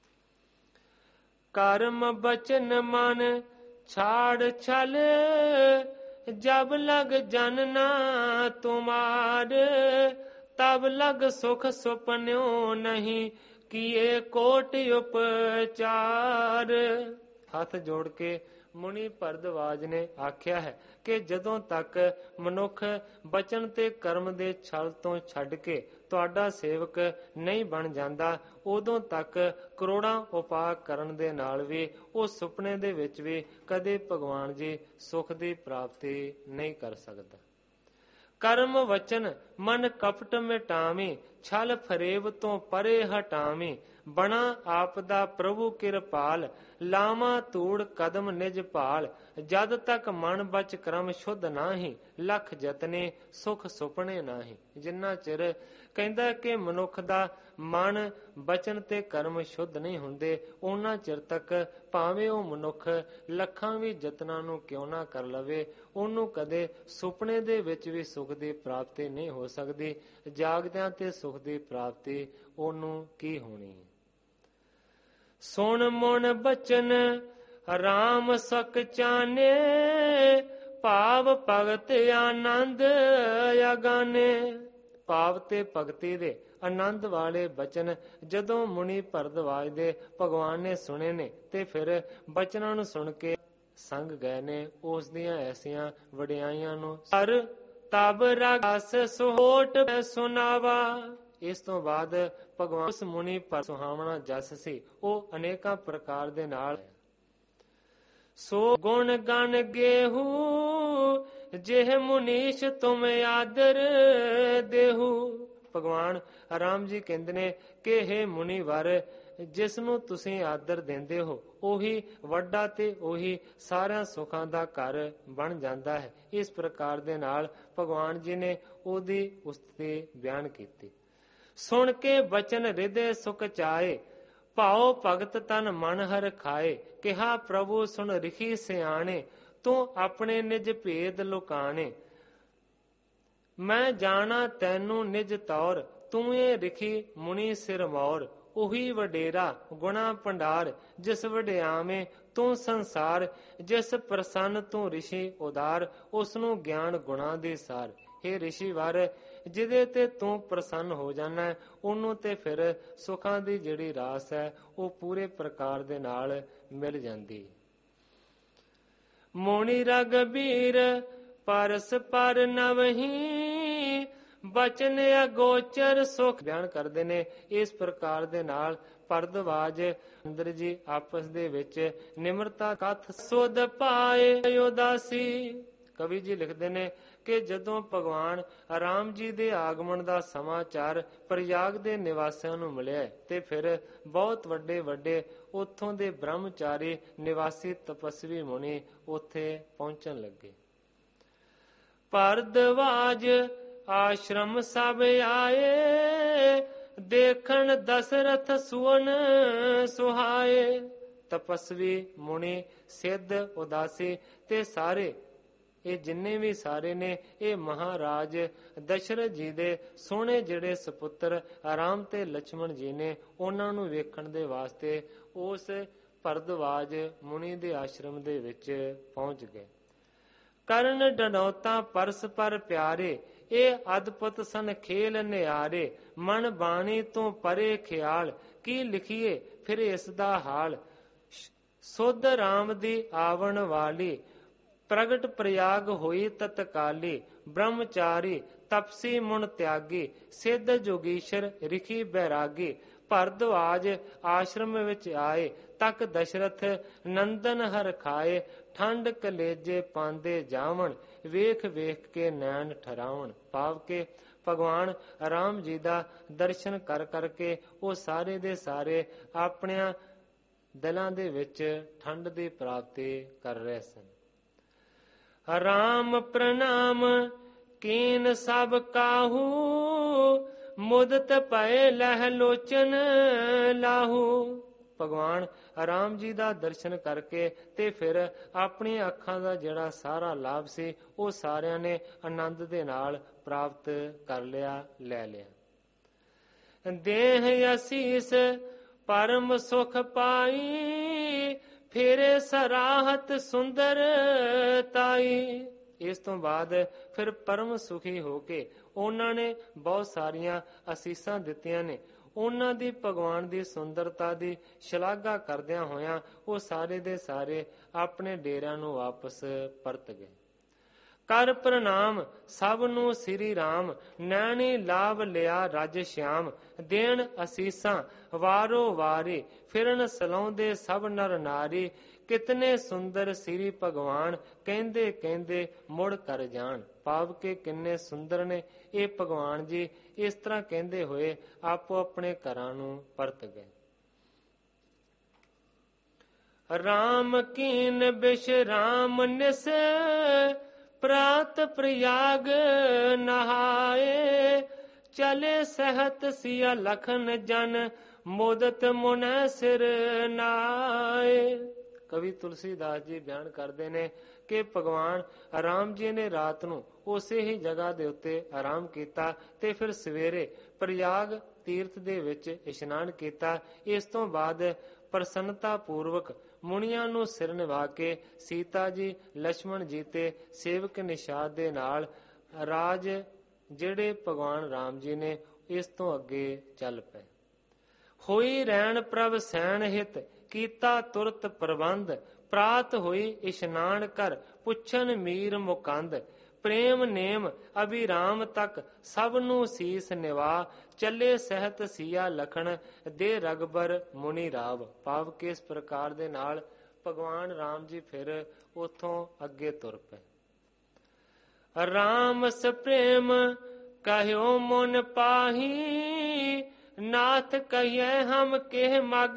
ਕਰਮ ਬਚਨ ਮਨ ਛਾੜ ਛਲ, ਜਬ ਲਗ ਜਨਨਾ ਤੁਮਾਰ। ਤਬ ਲਗ ਸੁਖ ਸੁਪਨਿਓ ਨਹੀਂ, ਕੀਏ ਕੋਟ ਉਪਚਾਰ। ਹੱਥ ਜੋੜ ਕੇ ਮੁਨੀ ਭਰਦਵਾਜ ਨੇ ਆਖਿਆ ਹੈ ਕਿ ਜਦੋਂ ਤੱਕ ਮਨੁੱਖ ਬਚਨ ਤੇ ਕਰਮ ਦੇ ਛਲ ਤੋਂ ਛੱਡ ਕੇ ਤੁਹਾਡਾ ਸੇਵਕ ਨਹੀਂ ਬਣ ਜਾਂਦਾ, ਉਦੋਂ ਤੱਕ ਕਰੋੜਾਂ ਉਪਾਅ ਕਰਨ ਦੇ ਨਾਲ ਵੀ ਉਹ ਸੁਪਨੇ ਦੇ ਵਿੱਚ ਵੀ ਕਦੇ ਭਗਵਾਨ ਜੀ ਸੁਖ ਦੀ ਪ੍ਰਾਪਤੀ ਨਹੀਂ ਕਰ ਸਕਦਾ। ਕਰਮ ਵਚਨ ਮਨ ਕਪਟ ਮਿਟਾਵੀਂ, ਛਲ ਫਰੇਬ ਤੋਂ ਪਰੇ ਹਟਾਵੀਂ। ਬਣਾ ਆਪ ਦਾ ਪ੍ਰਭੂ ਕਿਰਪਾਲ, ਲਾਵਾਂ ਧੂੜ ਕਦਮ ਨਿਜ ਭਾਲ। ਜਦ ਤੱਕ ਮਨ ਬਚ ਕਰਮ ਸ਼ੁੱਧ ਨਾਹੀਂ, ਲੱਖ ਜਤਨੇ ਸੁਖ ਸੁਪਨੇ ਨਾਹੀਂ। ਜਿੰਨਾ ਚਿਰ ਕਹਿੰਦਾ ਕਿ ਮਨੁੱਖ ਦਾ ਮਨ ਬਚਨ ਤੇ ਕਰਮ ਸ਼ੁੱਧ ਨਹੀਂ ਹੁੰਦੇ, ਉਹਨਾਂ ਚਿਰ ਤੱਕ ਭਾਵੇਂ ਉਹ ਮਨੁੱਖ ਲੱਖਾਂ ਵੀ ਯਤਨਾਂ ਨੂੰ ਕਿਉਂ ਨਾ ਕਰ ਲਵੇ, ਉਹਨੂੰ ਕਦੇ ਸੁਪਨੇ ਦੇ ਵਿੱਚ ਵੀ ਸੁਖ ਦੀ ਪ੍ਰਾਪਤੀ ਨਹੀਂ ਹੋ ਸਕਦੀ। ਜਾਗਦਿਆਂ ਤੇ ਸੁਖ ਦੀ ਪ੍ਰਾਪਤੀ ਉਹਨੂੰ ਕੀ ਹੋਣੀ ਹੈ। ਸੁਣ ਮਨ ਬਚਨ ਰਾਮ ਸਕ ਚਾਨੇ, ਭਾਵ ਭਗਤ ਆਨੰਦ ਅਗਾਨੇ। ਭਾਵ ਤੇ ਭਗਤੀ ਦੇ ਆਨੰਦ ਵਾਲੇ ਬਚਨ ਜਦੋਂ ਮੁਨੀ ਭਰਦਵਾਜ ਦੇ ਭਗਵਾਨ ਨੇ ਸੁਣੇ ਨੇ ਤੇ ਫਿਰ ਬਚਨਾਂ ਨੂੰ ਸੁਣ ਕੇ ਸੰਗ ਗਏ ਨੇ ਉਸ ਦੀਆਂ ਐਸੀਆਂ ਵਡਿਆਈਆਂ ਨੂੰ। ਹਰ ਤਬ ਰਸ ਸੁਹੋਟ ਸੁਨਾਵਾ। ਇਸ ਤੋਂ ਬਾਅਦ ਭਗਵਾਨ ਉਸ ਮੁਨੀ ਪਰ ਸੁਹਾਵਣਾ ਜਸ ਸੀ, ਉਹ ਅਨੇਕਾਂ ਪ੍ਰਕਾਰ ਦੇ ਨਾਲ ਸੋ ਗੁਣ ਗਣ ਗੇਹੂ, ਜਿਹ ਮੁਨੀਸ਼ ਤੁਮ ਆਦਰ ਦੇਹੂ। ਭਗਵਾਨ ਰਾਮ ਜੀ ਕਹਿੰਦੇ ਨੇ ਕਿ हे ਮੁਨੀ ਵਰ, ਜਿਸ ਨੂੰ ਤੁਸੀਂ ਆਦਰ ਦਿੰਦੇ ਹੋ ਉਹੀ ਵੱਡਾ ਤੇ ਉਹੀ ਸਾਰਿਆਂ ਸੁੱਖਾਂ ਦਾ ਘਰ ਬਣ ਜਾਂਦਾ ਹੈ। ਇਸ ਪ੍ਰਕਾਰ ਦੇ ਨਾਲ ਭਗਵਾਨ ਜੀ ਨੇ ਉਹਦੀ ਉਸਤਤੀ ਬਿਆਨ ਕੀਤੀ। ਸੁਣ ਕੇ ਬਚਨ ਹਿਰਦੇ ਸੁਖ ਚਾਏ, ਭਾਉ ਭਗਤ ਤਨ ਮਨ ਹਰ ਖਾਏ। ਕਿਹਾ ਪ੍ਰਭੂ ਸੁਣ ਰਿਖੀ ਸਿਆਣੇ, ਤੂੰ ਆਪਣੇ ਨਿਜ ਭੇਦ ਲੁਕਾਣੇ। ਮੈਂ ਜਾਣਾ ਤੈਨੂੰ ਨਿਜ ਤੌਰ, ਤੂੰ ਇਹ ਰਿਖੀ ਮੁਨੀ ਸਿਰ ਮੌਰ। ਉਹੀ ਵਡੇਰਾ ਗੁਣਾ ਭੰਡਾਰ, ਜਿਸ ਵਡਿਆਵੇਂ ਤੂੰ ਸੰਸਾਰ। ਜਿਸ ਪ੍ਰਸੰਨ ਤੂੰ ਰਿਸ਼ੀ ਉਦਾਰ, ਉਸ ਨੂੰ ਗਿਆਨ ਗੁਣਾ ਦੇ ਸਾਰ। हे ਰਿਸ਼ੀ ਵਰ, ਜਿਹਦੇ ਤੇ ਤੂੰ ਪ੍ਰਸੰਨ ਹੋ ਜਾਣਾ ਹੈ ਉਹਨੂੰ ਤੇ ਫਿਰ ਸੁੱਖਾਂ ਦੀ ਜਿਹੜੀ ਰਾਸ ਹੈ ਉਹ ਪੂਰੇ ਪ੍ਰਕਾਰ ਦੇ ਨਾਲ ਮਿਲ ਜਾਂਦੀ। ਮੋਣੀ ਰਗਬੀਰ ਪਰਸ ਪਰ ਨਵਹੀਂ, ਬਚਨ ਅਗੋਚਰ ਸੁਖ ਬਿਆਨ ਕਰਦੇ ਨੇ। ਇਸ ਪ੍ਰਕਾਰ ਦੇ ਨਾਲ ਭਰਦਵਾਜ ਅੰਦਰ ਜੀ ਆਪਸ ਦੇ ਵਿੱਚ ਨਿਮਰਤਾ ਕਥ ਸੁਧ ਪਾਏ ਉਦਾਸੀ। ਕਵੀ ਜੀ ਲਿਖਦੇ ਨੇ ਕਿ ਜਦੋਂ ਭਗਵਾਨ ਰਾਮ ਜੀ ਦੇ ਆਗਮਨ ਦਾ ਸਮਾਚਾਰ ਪ੍ਰਯਾਗ ਦੇ ਨਿਵਾਸੀਆਂ ਨੂੰ ਮਿਲਿਆ ਤੇ ਫਿਰ ਬਹੁਤ ਵੱਡੇ ਵੱਡੇ ਉੱਥੋਂ ਦੇ ਬ੍ਰਹਮਚਾਰੀ ਨਿਵਾਸੀ ਤਪਸਵੀ ਮੁਨੀ ਉੱਥੇ ਪਹੁੰਚਣ ਲੱਗੇ। ਭਰਦਵਾਜ ਆਸ਼ਰਮ ਸਭ ਆਏ, ਦੇਖਣ ਦਸ਼ਰਥ ਸੁਵਨ ਸੁਹਾਏ। ਤਪਸਵੀ ਮੁਨੀ ਸਿੱਧ ਉਦਾਸੀ ਤੇ ਸਾਰੇ ਇਹ ਜਿੰਨੇ ਵੀ ਸਾਰੇ ਨੇ ਇਹ ਮਹਾਰਾਜ ਦਸ਼ਰਥ ਜੀ ਦੇ ਸੋਹਣੇ ਜਿਹੜੇ ਸਪੁੱਤਰ ਰਾਮ ਤੇ ਲక్ష్మణ ਜੀ ਨੇ ਉਹਨਾਂ ਨੂੰ ਵੇਖਣ ਦੇ ਵਾਸਤੇ ਉਸ ਭਰਦਵਾਜ ਮੁਨੀ ਦੇ ਆਸ਼ਰਮ ਦੇ ਵਿੱਚ ਪਹੁੰਚ ਗਏ। ਕਰਨ ਡਨੌਤਾ ਪਰਸ ਪਰ ਪਿਆਰੇ, ਇਹ ਅਦਭੁਤ ਸਨ ਖੇਲ ਨਿਆਰੇ। ਮਨ ਬਾਣੀ ਤੋਂ ਪਰੇ ਖਿਆਲ, ਕੀ ਲਿਖੀਏ ਫਿਰ ਇਸ ਦਾ ਹਾਲ। ਸੁਧ ਰਾਮ ਦੀ ਆਵਣ ਵਾਲੀ, ਪ੍ਰਗਟ ਪ੍ਰਯਾਗ ਹੋਈ ਤਤਕਾਲੀ। ਬ੍ਰਹਮਚਾਰੀ ਤਪਸੀ ਮੁਨ ਤਿਆਗੀ, ਸਿੱਧ ਜੋਗੀਸ਼ਰ ਰਿਖੀ ਬੈਰਾਗੀ। ਭਰਦਵਾਜ ਆਸ਼ਰਮ ਵਿੱਚ ਆਏ, ਤੱਕ ਦਸ਼ਰਥ ਨੰਦਨ ਹਰ ਖਾਏ। ਠੰਡ ਕਲੇਜੇ ਪਾਂਦੇ ਜਾਵਣ, ਵੇਖ ਵੇਖ ਕੇ ਨੈਣ ਠਰਾਵਣ। ਭਾਵ ਕੇ ਭਗਵਾਨ ਰਾਮ ਜੀ ਦਾ ਦਰਸ਼ਨ ਕਰ ਕਰਕੇ ਉਹ ਸਾਰੇ ਦੇ ਸਾਰੇ ਆਪਣਿਆਂ ਦਿਲਾਂ ਦੇ ਵਿੱਚ ਠੰਡ ਦੀ ਪ੍ਰਾਪਤੀ ਕਰ ਰਹੇ ਸਨ। ਰਾਮ ਪ੍ਰਣਾਮ ਕੀਨ ਸਭ ਕਾਹੂ, ਮੁਦਤ ਪਏ ਲਹਿ ਲੋਚਨ ਲਾਹੂ। ਭਗਵਾਨ ਰਾਮ ਜੀ ਦਾ ਦਰਸ਼ਨ ਕਰਕੇ ਤੇ ਫਿਰ ਆਪਣੀ ਅੱਖਾਂ ਦਾ ਜਿਹੜਾ ਸਾਰਾ ਲਾਭ ਸੀ ਉਹ ਸਾਰਿਆਂ ਨੇ ਆਨੰਦ ਦੇ ਨਾਲ ਪ੍ਰਾਪਤ ਕਰ ਲਿਆ, ਲੈ ਲਿਆ। ਦੇਹ ਅਸੀਸ ਪਰਮ ਸੁਖ ਪਾਈ, ਫੇਰੇ ਸਰਾਹਤ ਸੁੰਦਰ ਤਾਈ। ਇਸ ਤੋਂ ਬਾਅਦ ਫਿਰ ਪਰਮ ਸੁਖੀ ਹੋ ਕੇ ਉਹਨਾਂ ਨੇ ਬਹੁਤ ਸਾਰੀਆਂ ਅਸੀਸਾਂ ਦਿੱਤੀਆਂ ਨੇ। ਉਹਨਾਂ ਦੀ ਭਗਵਾਨ ਦੀ ਸੁੰਦਰਤਾ ਦੀ ਸ਼ਲਾਘਾ ਕਰਦਿਆਂ ਹੋਇਆਂ ਉਹ ਸਾਰੇ ਦੇ ਸਾਰੇ ਆਪਣੇ ਡੇਰਿਆਂ ਨੂੰ ਵਾਪਸ ਪਰਤ ਗਏ। ਕਰ ਪ੍ਰਣਾਮ ਸਭ ਨੂੰ ਸ੍ਰੀ ਰਾਮ, ਨੈਣੀ ਲਾਭ ਲਿਆ ਰਜ ਸ਼ਿਆਮ। ਦੇਣ ਅਸੀਸਾਂ ਵਾਰੋ ਵਾਰੀ, ਫਿਰਨ ਸਲਾਉਂਦੇ ਸਭ ਨਰ ਨਾਰੀ। ਕਿਤਨੇ ਸੁੰਦਰ ਸ੍ਰੀ ਭਗਵਾਨ, ਕਹਿੰਦੇ ਕਹਿੰਦੇ ਮੁੜ ਕਰ ਜਾਣ। ਭਾਵ ਕੇ ਕਿੰਨੇ ਸੁੰਦਰ ਨੇ ਇਹ ਭਗਵਾਨ ਜੀ। ਇਸ ਤਰ੍ਹਾਂ ਕਹਿੰਦੇ ਹੋਏ ਆਪੋ ਆਪਣੇ ਘਰਾਂ ਨੂੰ ਪਰਤ ਗਏ। ਰਾਮ ਕੀਨ ਬਿਸ਼ਰਾਮ ਨਿਸ, ਪ੍ਰਾਤ ਪ੍ਰਯਾਗ ਨਹਾਏ। ਚਲੇ ਸਹਿਤ ਸਿਆ ਲਖਨ ਜਨ, ਮੋਦਤ ਮੁਨੈ ਸਿਰ ਨਾਏ। ਕਵੀ ਤੁਲਸੀਦਾਸ ਜੀ ਬਿਆਨ ਕਰਦੇ ਨੇ ਕਿ ਭਗਵਾਨ ਰਾਮ ਜੀ ਨੇ ਰਾਤ ਨੂੰ ਉਸੇ ਹੀ ਜਗ੍ਹਾ ਦੇ ਉੱਤੇ ਆਰਾਮ ਕੀਤਾ ਤੇ ਫਿਰ ਸਵੇਰੇ ਪ੍ਰਯਾਗ ਤੀਰਥ ਦੇ ਵਿੱਚ ਇਸ਼ਨਾਨ ਕੀਤਾ। ਇਸ ਤੋਂ ਬਾਅਦ ਪ੍ਰਸੰਨਤਾ ਪੂਰਵਕ ਮੁਨੀਆਂ ਨੂੰ ਸਿਰ ਨਿਵਾ ਕੇ ਸੀਤਾ ਜੀ, ਲక్ష్మణ ਜੀ ਤੇ ਸੇਵਕ ਨਿਸ਼ਾਦ ਦੇ ਨਾਲ ਰਾਜ ਜਿਹੜੇ ਭਗਵਾਨ ਰਾਮ ਜੀ ਨੇ ਇਸ ਤੋਂ ਅੱਗੇ ਚੱਲ ਪਏ। ਹੋਈ ਰਹਿਣ ਪ੍ਰਭ ਸੈਣ ਹਿਤ, ਕੀਤਾ ਤੁਰਤ ਪ੍ਰਬੰਧ। ਪ੍ਰਾਤ ਹੋਈ ਇਸ਼ਨਾਨ ਕਰ, ਪੁੱਛਨ ਮੀਰ ਮੁਕੰਦ। ਪ੍ਰੇਮ ਨੇਮ ਅਭਿਰਾਮ ਤੱਕ, ਸਭ ਨੂੰ ਸੀਸ ਨਿਵਾ। ਚੱਲੇ ਸਹਿਤ ਸੀਆ ਲਖਣ, ਦੇ ਰਗਬਰ ਮੁਨੀ ਰਾਵ। ਭਾਵ ਕਿ ਇਸ ਪ੍ਰਕਾਰ ਦੇ ਨਾਲ ਭਗਵਾਨ ਰਾਮ ਜੀ ਫਿਰ ਉਥੋਂ ਅੱਗੇ ਤੁਰ ਪਏ। ਰਾਮ ਸਪ੍ਰੇਮ ਕਹਿਓ ਮਨ ਪਾਹੀ, ਨਾਥ ਕਹੀਏ ਹਮ ਕਿਹ ਮਗ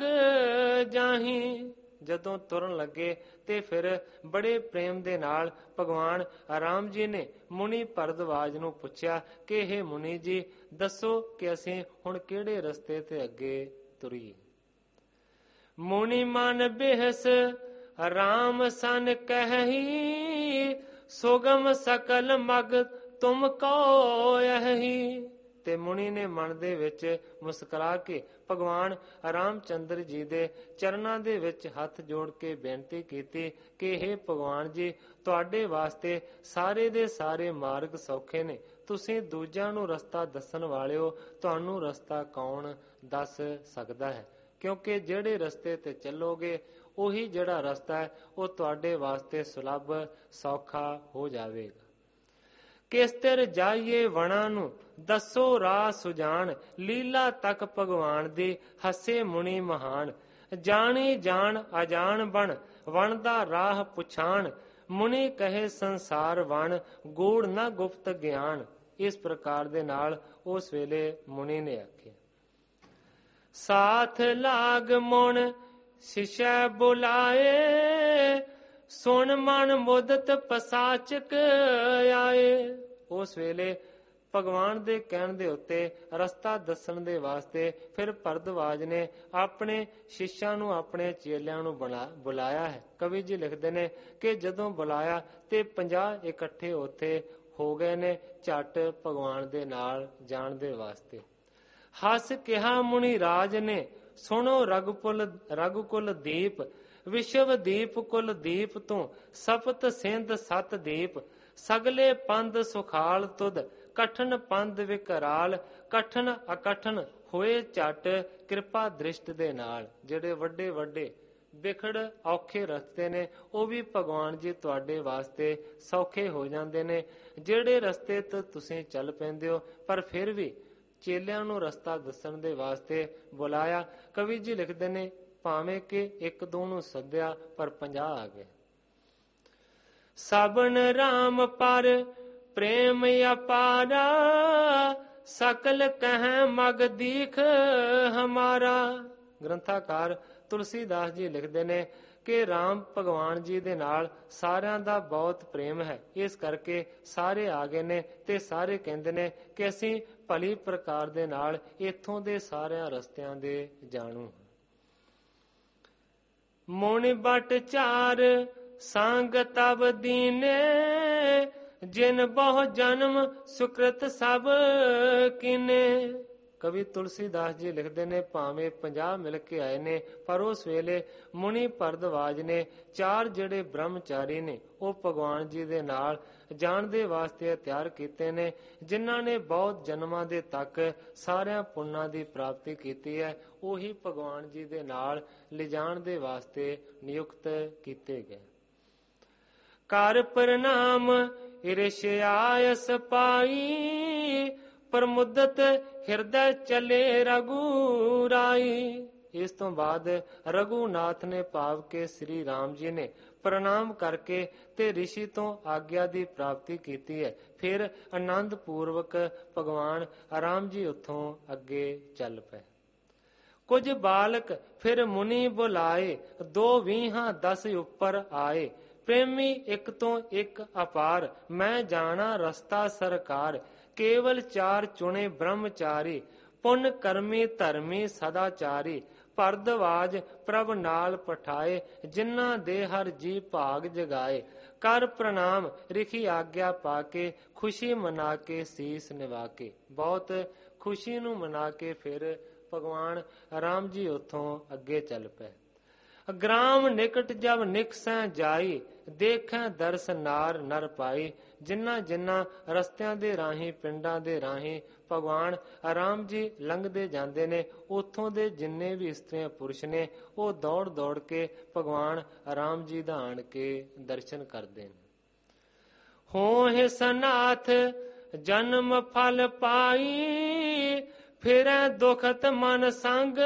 ਜਾਹੀ। ਜਦੋਂ ਤੁਰਨ ਲੱਗੇ ਤੇ ਫਿਰ ਬੜੇ ਪ੍ਰੇਮ ਦੇ ਨਾਲ ਭਗਵਾਨ ਰਾਮ ਜੀ ਨੇ ਮੁਨੀ ਭਰਦਵਾਜ ਨੂੰ ਪੁੱਛਿਆ ਕਿ ਇਹ ਮੁਨੀ ਜੀ ਦੱਸੋ ਕਿ ਅਸੀਂ ਹੁਣ ਕਿਹੜੇ ਰਸਤੇ ਤੇ ਅੱਗੇ ਤੁਰੀਏ। ਮੁਨੀ ਮਨ ਬਿਹਸ ਰਾਮ ਸਨ ਕਹਿਹੀ, ਸੁਗਮ ਸਕਲ ਮਗ ਤੁਮ ਕੋ ਇਹੀ। ਤੇ ਮੁਨੀ ਨੇ ਮਨ ਦੇ ਵਿੱਚ ਮੁਸਕਰਾ ਕੇ ਭਗਵਾਨ ਰਾਮਚੰਦਰ ਜੀ ਦੇ ਚਰਨਾਂ ਦੇ ਵਿੱਚ ਹੱਥ ਜੋੜ ਕੇ ਬੇਨਤੀ ਕੀਤੀ ਕਿ ਇਹ ਭਗਵਾਨ ਜੀ, ਤੁਹਾਡੇ ਵਾਸਤੇ ਸਾਰੇ ਦੇ ਸਾਰੇ ਮਾਰਗ ਸੌਖੇ ਨੇ। ਤੁਸੀਂ ਦੂਜਿਆਂ ਨੂੰ ਰਸਤਾ ਦੱਸਣ ਵਾਲਿਓ, ਤੁਹਾਨੂੰ ਰਸਤਾ ਕੌਣ ਦੱਸ ਸਕਦਾ ਹੈ? ਕਿਉਂਕਿ ਜਿਹੜੇ ਰਸਤੇ ਤੇ ਚੱਲੋਗੇ ਉਹੀ ਜਿਹੜਾ ਰਸਤਾ ਹੈ ਉਹ ਤੁਹਾਡੇ ਵਾਸਤੇ ਸੁਲਭ ਸੌਖਾ ਹੋ ਜਾਵੇਗਾ। ਕਿਸ ਤਰ ਜਾਈਏ ਵਣਾ ਨੂੰ, ਦੱਸੋ ਰਾਹ ਸੁਜਾਨ। ਲੀਲਾ ਤੱਕ ਭਗਵਾਨ ਦੀ, ਹੱਸੇ ਮੁਨੀ ਮਹਾਨ। ਜਾਣੀ ਜਾਣ ਅਜਾਣ ਬਣ, ਵਣ ਦਾ ਰਾਹ ਪੁਛਾਣ। ਮੁਨੀ ਕਹੇ ਸੰਸਾਰ ਵਣ, ਗੂੜ ਨਾ ਗੁਪਤ ਗਿਆਨ। ਇਸ ਪ੍ਰਕਾਰ ਦੇ ਨਾਲ ਉਸ ਵੇਲੇ ਮੁਨੀ ਨੇ ਆਖਿਆ। ਸਾਥ ਲਾਗ ਮੁਣ ਸ਼ਿਸ਼ੈ ਬੁਲਾਏ, ਸੁਣ ਮਨ ਮੁਦਤ ਪਸਾਚਕ ਆਏ। ਉਸ ਵੇਲੇ ਭਗਵਾਨ ਦੇ ਕਹਿਣ ਦੇ ਉੱਤੇ ਰਸਤਾ ਦੱਸਣ ਦੇ ਵਾਸਤੇ ਫਿਰ ਭਰਦਵਾਜ ਨੇ ਆਪਣੇ ਸ਼ਿਸ਼ਿਆਂ ਨੂੰ, ਆਪਣੇ ਚੇਲਿਆਂ ਨੂੰ ਬੁਲਾਇਆ ਹੈ। ਕਵੀ ਜੀ ਲਿਖਦੇ ਨੇ ਕਿ ਜਦੋਂ ਬੁਲਾਇਆ ਤੇ 50 ਇਕੱਠੇ ਉੱਥੇ ਹੋ ਗਏ ਨੇ ਝੱਟ ਭਗਵਾਨ ਦੇ ਨਾਲ ਜਾਣ ਦੇ ਵਾਸਤੇ। ਹੱਸ ਕਿਹਾ ਮੁਨੀ ਰਾਜ ਨੇ, ਸੁਣੋ ਰਘੁਕੁਲ ਦੀਪ। ਵਿਸ਼ਵ ਦੀਪ ਕੁਲ ਦੀਪ ਤੂੰ, ਸਪਤ ਸਿੰਧ ਸਤ ਦੀਪ। ਸਗਲੇ ਪੰਧ ਸੁਖਾਲ ਤੁਧ, ਕਠਨ ਪੰਧ ਵਿਕਰਾਲ, ਕਠਨ ਅਕਠਨ ਹੋਏ ਝਟ ਕਿਰਪਾ ਦ੍ਰਿਸ਼ਟ ਦੇ ਨਾਲ। ਜਿਹੜੇ ਵੱਡੇ ਵੱਡੇ ਵਿਖੜ ਔਖੇ ਰਸਤੇ ਨੇ ਉਹ ਵੀ ਭਗਵਾਨ ਜੀ ਤੁਹਾਡੇ ਵਾਸਤੇ ਸੌਖੇ ਹੋ ਜਾਂਦੇ ਨੇ। ਜਿਹੜੇ ਰਸਤੇ ਤੋਂ ਤੁਸੀਂ ਚੱਲ ਪੈਂਦੇ ਹੋ ਪਰ ਫਿਰ ਵੀ ਚੇਲਿਆਂ ਨੂੰ ਰਸਤਾ ਦੱਸਣ ਦੇ ਵਾਸਤੇ ਬੁਲਾਇਆ। ਕਵੀ ਜੀ ਲਿਖਦੇ ਨੇ ਭਾਵੇਂ ਕਿ 1-2 ਨੂੰ ਸੱਦਿਆ ਪਰ 50 ਆ ਗਏ। ਸਾਬਨ ਰਾਮ ਪਰ ਪ੍ਰੇਮ ਅਪਾਰਾ, ਸਕਲ ਕਹਿ ਮਗ ਦੀਖ ਹਮਾਰਾ। ਗ੍ਰੰਥਾਕਾਰ ਤੁਲਸੀਦਾਸ ਜੀ ਲਿਖਦੇ ਨੇ ਕਿ ਰਾਮ ਭਗਵਾਨ ਜੀ ਦੇ ਨਾਲ ਸਾਰਿਆਂ ਦਾ ਬਹੁਤ ਪ੍ਰੇਮ ਹੈ, ਇਸ ਕਰਕੇ ਸਾਰੇ ਆ ਗਏ ਨੇ ਤੇ ਸਾਰੇ ਕਹਿੰਦੇ ਨੇ ਕਿ ਅਸੀਂ ਭਲੀ ਪ੍ਰਕਾਰ ਦੇ ਨਾਲ ਇੱਥੋਂ ਦੇ ਸਾਰਿਆਂ ਰਸਤਿਆਂ ਦੇ ਜਾਣੂ। ਮੁਨਿ ਬਟ ਚਾਰ ਸੰਗ ਤਬ ਦੀਨੇ, ਜਿਨ ਬਹੁ ਜਨਮ ਸੁਕ੍ਰਿਤ ਸਭ ਕੀਨੇ। ਕਵੀ ਤੁਲਸੀਦਾਸ ਜੀ ਲਿਖਦੇ ਨੇ ਭਾਵੇਂ 50 ਮਿਲ ਕੇ ਆਏ ਨੇ ਪਰ ਉਸ ਵੇਲੇ ਮੁਨੀ ਭਰਦਵਾਜ ਨੇ 4 ਜਿਹੜੇ ਬ੍ਰਹਮਚਾਰੀ ਨੇ ਉਹ ਭਗਵਾਨ ਜੀ ਦੇ ਨਾਲ ਜਾਣ ਦੇ ਵਾਸਤੇ ਤਿਆਰ ਕੀਤੇ ਨੇ, ਜਿਨ੍ਹਾਂ ਨੇ ਬਹੁਤ ਜਨਮਾਂ ਦੇ ਤੱਕ ਸਾਰਿਆਂ ਪੁੰਨਾਂ ਦੀ ਪ੍ਰਾਪਤੀ ਕੀਤੀ ਹੈ। ਉਹੀ ਭਗਵਾਨ ਜੀ ਦੇ ਨਾਲ ਲਿਜਾਣ ਦੇ ਵਾਸਤੇ ਨਿਯੁਕਤ ਕੀਤੇ ਗਏ। ਕਰ ਪ੍ਰਣਾਮ ਇਰਿਸ਼ ਆਇਸ ਪਾਈ, ਪ੍ਰਮੁਦਤ ਹਿਰਦੈ ਚਲੇ ਰਘੁਰਾਈ। ਇਸ ਤੋਂ ਬਾਅਦ ਰਘੂਨਾਥ ਨੇ ਭਾਵ ਕੇ ਸ੍ਰੀ ਰਾਮ ਜੀ ਨੇ ਪ੍ਰਣਾਮ ਕਰਕੇ ਤੇ ਰਿਸ਼ੀ ਤੋਂ ਆਗਿਆ ਦੀ ਪ੍ਰਾਪਤੀ ਕੀਤੀ ਹੈ। ਫਿਰ ਆਨੰਦ ਪੂਰਵਕ ਭਗਵਾਨ ਰਾਮ ਜੀ ਉੱਥੋਂ ਅੱਗੇ ਚੱਲ ਪਏ। ਕੁਝ ਬਾਲਕ ਫਿਰ ਮੁਨੀ ਬੁਲਾਏ, 2 20 10 ਉੱਪਰ ਆਏ। ਪ੍ਰੇਮੀ ਇੱਕ ਤੋਂ ਇੱਕ ਅਪਾਰ, ਮੈਂ ਜਾਣਾ ਰਸਤਾ ਸਰਕਾਰ। ਕੇਵਲ 4 ਚੁਣੇ ਬ੍ਰਹਮਚਾਰੀ, ਪੁੰਨ ਕਰਮੀ ਧਰਮੀ ਸਦਾਚਾਰੀ। ਭਰਦਵਾਜ ਪ੍ਰਭ ਨਾਲ ਪਠਾਏ, ਜਿਨ੍ਹਾਂ ਦੇ ਹਰ ਜੀ ਭਾਗ ਜਗਾਏ। ਕਰ ਪ੍ਰਣਾਮ ਰਿਖੀ ਆਗਿਆ ਪਾ ਕੇ, ਖੁਸ਼ੀ ਮਨਾ ਕੇ ਸੀਸ ਨਿਵਾ ਕੇ। ਬਹੁਤ ਖੁਸ਼ੀ ਨੂੰ ਮਨਾ ਕੇ ਫਿਰ ਭਗਵਾਨ ਰਾਮ ਜੀ ਉੱਥੋਂ ਅੱਗੇ ਚੱਲ ਪਏ। ਗ੍ਰਾਮ ਨਿਕਟ ਜਬ ਨਿਕਸੈ ਜਾਈ, ਦੇਖੈ ਦਰਸ ਨਾਰ ਨਰ ਪਾਈ। ਜਿਨ੍ਹਾਂ ਜਿਨ੍ਹਾਂ ਰਸਤਿਆਂ ਦੇ ਰਾਹੀਂ ਪਿੰਡਾਂ ਦੇ ਰਾਹੀਂ ਭਗਵਾਨ ਰਾਮ ਜੀ ਲੰਘਦੇ ਜਾਂਦੇ ਨੇ, ਉੱਥੋਂ ਦੇ ਜਿੰਨੇ ਵੀ ਇਸਤਰੀਆਂ ਪੁਰਸ਼ ਨੇ ਉਹ ਦੌੜ ਦੌੜ ਕੇ ਭਗਵਾਨ ਰਾਮ ਜੀ ਦਾ ਆਣ ਕੇ ਦਰਸ਼ਨ ਕਰਦੇ ਨੇ। ਹੋਹਿ ਸਨਾਥ ਜਨਮ ਫਲ ਪਾਈ, ਫਿਰੈ ਦੁਖਤ ਮਨ ਸੰਗ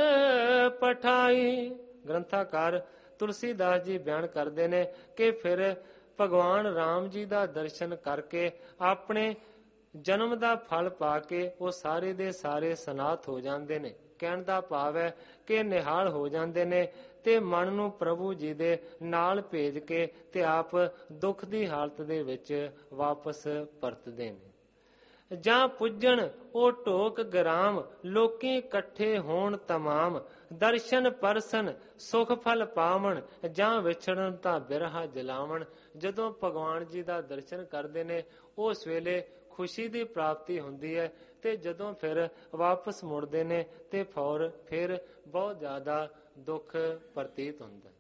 ਪਠਾਈ। ਗ੍ਰੰਥਾਕਾਰ ਤੁਲਸੀਦਾਸ ਜੀ ਬਿਆਨ ਕਰਦੇ ਨੇ ਕਿ ਫਿਰ ਭਗਵਾਨ ਰਾਮ ਜੀ ਦਾ ਦਰਸ਼ਨ ਕਰਕੇ ਆਪਣੇ ਜਨਮ ਦਾ ਫਲ ਪਾ ਕੇ ਉਹ ਸਾਰੇ ਦੇ ਸਾਰੇ ਸਨਾਥ ਹੋ ਜਾਂਦੇ ਨੇ। ਕਹਿਣ ਦਾ ਭਾਵ ਹੈ ਕਿ ਨਿਹਾਲ ਹੋ ਜਾਂਦੇ ਨੇ ਤੇ ਮਨ ਨੂੰ ਪ੍ਰਭੂ ਜੀ ਦੇ ਨਾਲ ਭੇਜ ਕੇ ਤੇ ਆਪ ਦੁੱਖ ਦੀ ਹਾਲਤ ਦੇ ਵਿੱਚ ਵਾਪਸ ਪਰਤਦੇ ਨੇ। ਜਾਂ ਪੁੱਜਣ ਉਹ ਢੋਕ ਗ੍ਰਾਮ, ਲੋਕੀ ਇਕੱਠੇ ਹੋਣ ਤਮਾਮ। ਦਰਸ਼ਨ ਪਰਸਨ ਸੁਖ ਫਲ ਪਾਵਣ, ਜਾਂ ਵਿਛੜਨ ਤਾਂ ਬਿਰਹਾ ਜਲਾਵਣ। ਜਦੋਂ ਭਗਵਾਨ ਜੀ ਦਾ ਦਰਸ਼ਨ ਕਰਦੇ ਨੇ ਉਸ ਵੇਲੇ ਖੁਸ਼ੀ ਦੀ ਪ੍ਰਾਪਤੀ ਹੁੰਦੀ ਹੈ ਤੇ ਜਦੋਂ ਫਿਰ ਵਾਪਸ ਮੁੜਦੇ ਨੇ ਤੇ ਫਿਰ ਬਹੁਤ ਜ਼ਿਆਦਾ ਦੁੱਖ ਪ੍ਰਤੀਤ ਹੁੰਦਾ।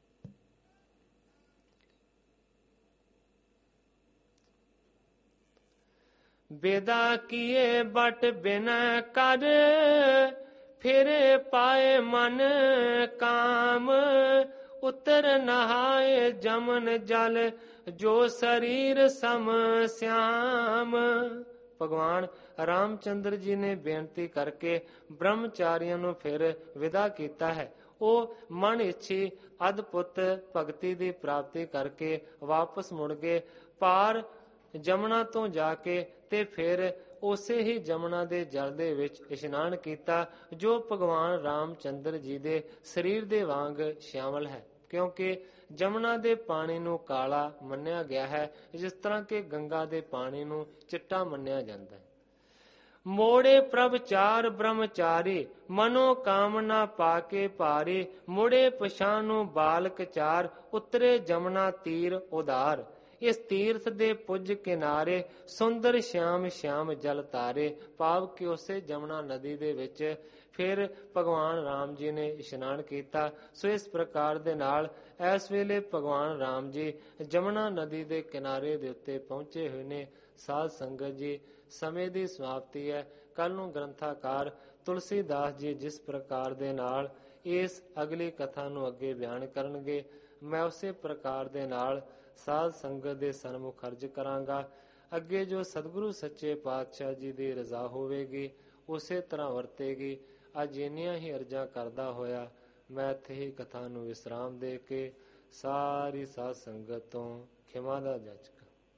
ਬੇਦਾ ਕੀਏ ਬਟ ਬਿਨੈ ਕਰ, ਫਿਰੇ ਪਾਏ ਮਨ ਕਾਮ। ਉਤਰ ਨਹਾਏ ਜਮਨ ਜਲ, ਜੋ ਸਰੀਰ ਸਮ ਸਿਆਮ। ਭਗਵਾਨ ਰਾਮਚੰਦਰ ਜੀ ਨੇ ਬੇਨਤੀ ਕਰਕੇ ਬ੍ਰਹਮਚਾਰੀਆਂ ਨੂੰ ਫਿਰ ਵਿਦਾ ਕੀਤਾ ਹੈ। ਉਹ ਮਨ ਇੱਛੀ ਅਦਭੁਤ ਭਗਤੀ ਦੀ ਪ੍ਰਾਪਤੀ ਕਰਕੇ ਵਾਪਸ ਮੁੜ ਗਏ। ਪਾਰ ਜਮਨਾ ਤੋਂ ਜਾ ਕੇ ਤੇ ਫਿਰ ਉਸੇ ਹੀ ਜਮਨਾ ਦੇ ਜਲ ਦੇ ਵਿੱਚ ਇਸ਼ਨਾਨ ਕੀਤਾ, ਜੋ ਭਗਵਾਨ ਰਾਮਚੰਦਰ ਜੀ ਦੇ ਸਰੀਰ ਦੇ ਵਾਂਗ ਸ਼ਾਮਲ ਹੈ। ਕਿਉਂਕਿ ਜਮਨਾ ਦੇ ਪਾਣੀ ਨੂੰ ਕਾਲਾ ਮੰਨਿਆ ਗਿਆ ਹੈ, ਜਿਸ ਤਰ੍ਹਾਂ ਕਿ ਗੰਗਾ ਦੇ ਪਾਣੀ ਨੂੰ ਚਿੱਟਾ ਮੰਨਿਆ ਜਾਂਦਾ ਹੈ। ਮੋੜੇ ਪ੍ਰਭ 4 ਬ੍ਰਹਮਚਾਰੀ, ਮਨੋ ਕਾਮਨਾ ਪਾ ਕੇ ਭਾਰੀ। ਮੁੜੇ ਪਛਾਨੂ ਬਾਲਕ 4, ਉਤਰੇ ਜਮਨਾ ਤੀਰ ਉਧਾਰ। ਇਸ ਤੀਰਥ ਦੇ ਪੁੱਜ ਕਿਨਾਰੇ, ਸੁੰਦਰ ਸ਼ਿਆਮ ਸ਼ਿਆਮ ਜਲ ਤਾਰੇ। ਭਾਵ ਕਿ ਉਸੇ ਜਮਨਾ ਨਦੀ ਦੇ ਵਿੱਚ ਫਿਰ ਭਗਵਾਨ ਰਾਮ ਜੀ ਨੇ ਇਸ਼ਨਾਨ ਕੀਤਾ। ਸੋ ਇਸ ਪ੍ਰਕਾਰ ਦੇ ਨਾਲ ਇਸ ਵੇਲੇ ਭਗਵਾਨ ਰਾਮ ਜੀ ਜਮਨਾ ਨਦੀ ਦੇ ਕਿਨਾਰੇ ਦੇ ਉੱਤੇ ਪਹੁੰਚੇ ਹੋਏ ਨੇ। ਸਾਧ ਸੰਗਤ ਜੀ, ਸਮੇਂ ਦੀ ਸਮਾਪਤੀ ਹੈ। ਕੱਲ ਨੂੰ ਗ੍ਰੰਥਾਕਾਰ ਤੁਲਸੀਦਾਸ ਜੀ ਜਿਸ ਪ੍ਰਕਾਰ ਦੇ ਨਾਲ ਇਸ ਅਗਲੀ ਕਥਾ ਨੂੰ ਅੱਗੇ ਬਿਆਨ ਕਰਨਗੇ, ਮੈਂ ਉਸੇ ਪ੍ਰਕਾਰ ਦੇ ਨਾਲ ਸਾਧ ਸੰਗਤ ਦੇ ਸਨਮੁਖ ਅਰਜ ਕਰਾਂਗਾ। ਅੱਗੇ ਜੋ ਸਤਿਗੁਰੂ ਸੱਚੇ ਪਾਤਸ਼ਾਹ ਜੀ ਦੀ ਰਜ਼ਾ ਹੋਵੇਗੀ ਉਸੇ ਤਰ੍ਹਾਂ ਵਰਤੇਗੀ। ਅੱਜ ਇੰਨੀਆਂ ਹੀ ਅਰਜ਼ਾਂ ਕਰਦਾ ਹੋਇਆ ਮੈਂ ਇੱਥੇ ਹੀ ਕਥਾ ਨੂੰ ਵਿਸਰਾਮ ਦੇ ਕੇ ਸਾਰੀ ਸਾਧ ਸੰਗਤ ਤੋਂ ਖਿਮਾ ਦਾ ਜਾਚਕ।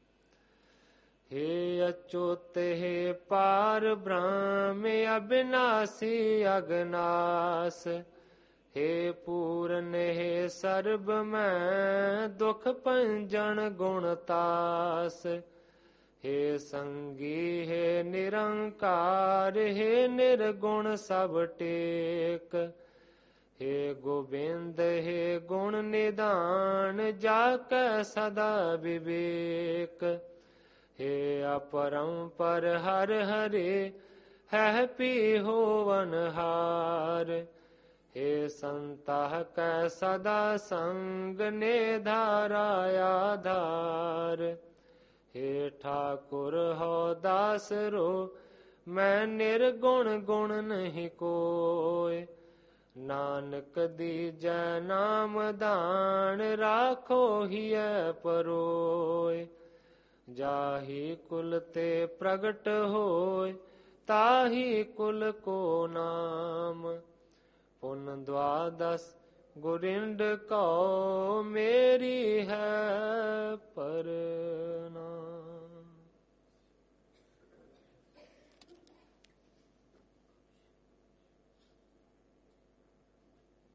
ਹੇ ਅਚੋਤ ਹੇ ਪਾਰ ਬ੍ਰਹਮ ਅਬਿਨਾਸੀ ਅਗਨਾਸ, ਹੇ ਪੂਰਨ ਹੇ ਸਰਬ ਮੈਂ ਦੁਖ ਭੰਜਨ ਗੁਣ ਤਾਸ, ਹੇ ਸੰਗੀ ਹੇ ਨਿਰੰਕਾਰ ਹੇ ਨਿਰਗੁਣ ਸਭ ਟੇਕ, ਹੇ ਗੋਬਿੰਦ ਹੇ ਗੁਣ ਨਿਧਾਨ ਜਾ ਕੈ ਸਦਾ ਵਿਵੇਕ, ਹੇ ਅਪਰੰਪਰ ਹਰ ਹਰੇ ਹੈ ਪੀ ਹੋਵਨਹਾਰ, ਹੇ ਸੰਤਾਹ ਕੈ ਸਦਾ ਸੰਗ ਨੇ ਧਾਰਾ ਆਧਾਰ, ਹੇ ਠਾਕੁਰ ਹੋ ਦਾਸ ਰੋ ਮੈਂ ਨਿਰਗੁਣ ਗੁਣ ਨਹੀਂ ਕੋਇ, ਨਾਨਕ ਦੀਜੈ ਨਾਮ ਦਾਨ ਰਾਖੋ ਹੀਐ ਪਰੋਇ, ਜਾਹੀ ਕੁਲ ਤੇ ਪ੍ਰਗਟ ਹੋਇ ਤਾਹੀ ਕੁਲ ਕੋ ਨਾਮ, ਪੁਨ ਦਵਾਦਸ ਗੁਰਿੰਡ ਕਉ ਮੇਰੀ ਹੈ ਪਰ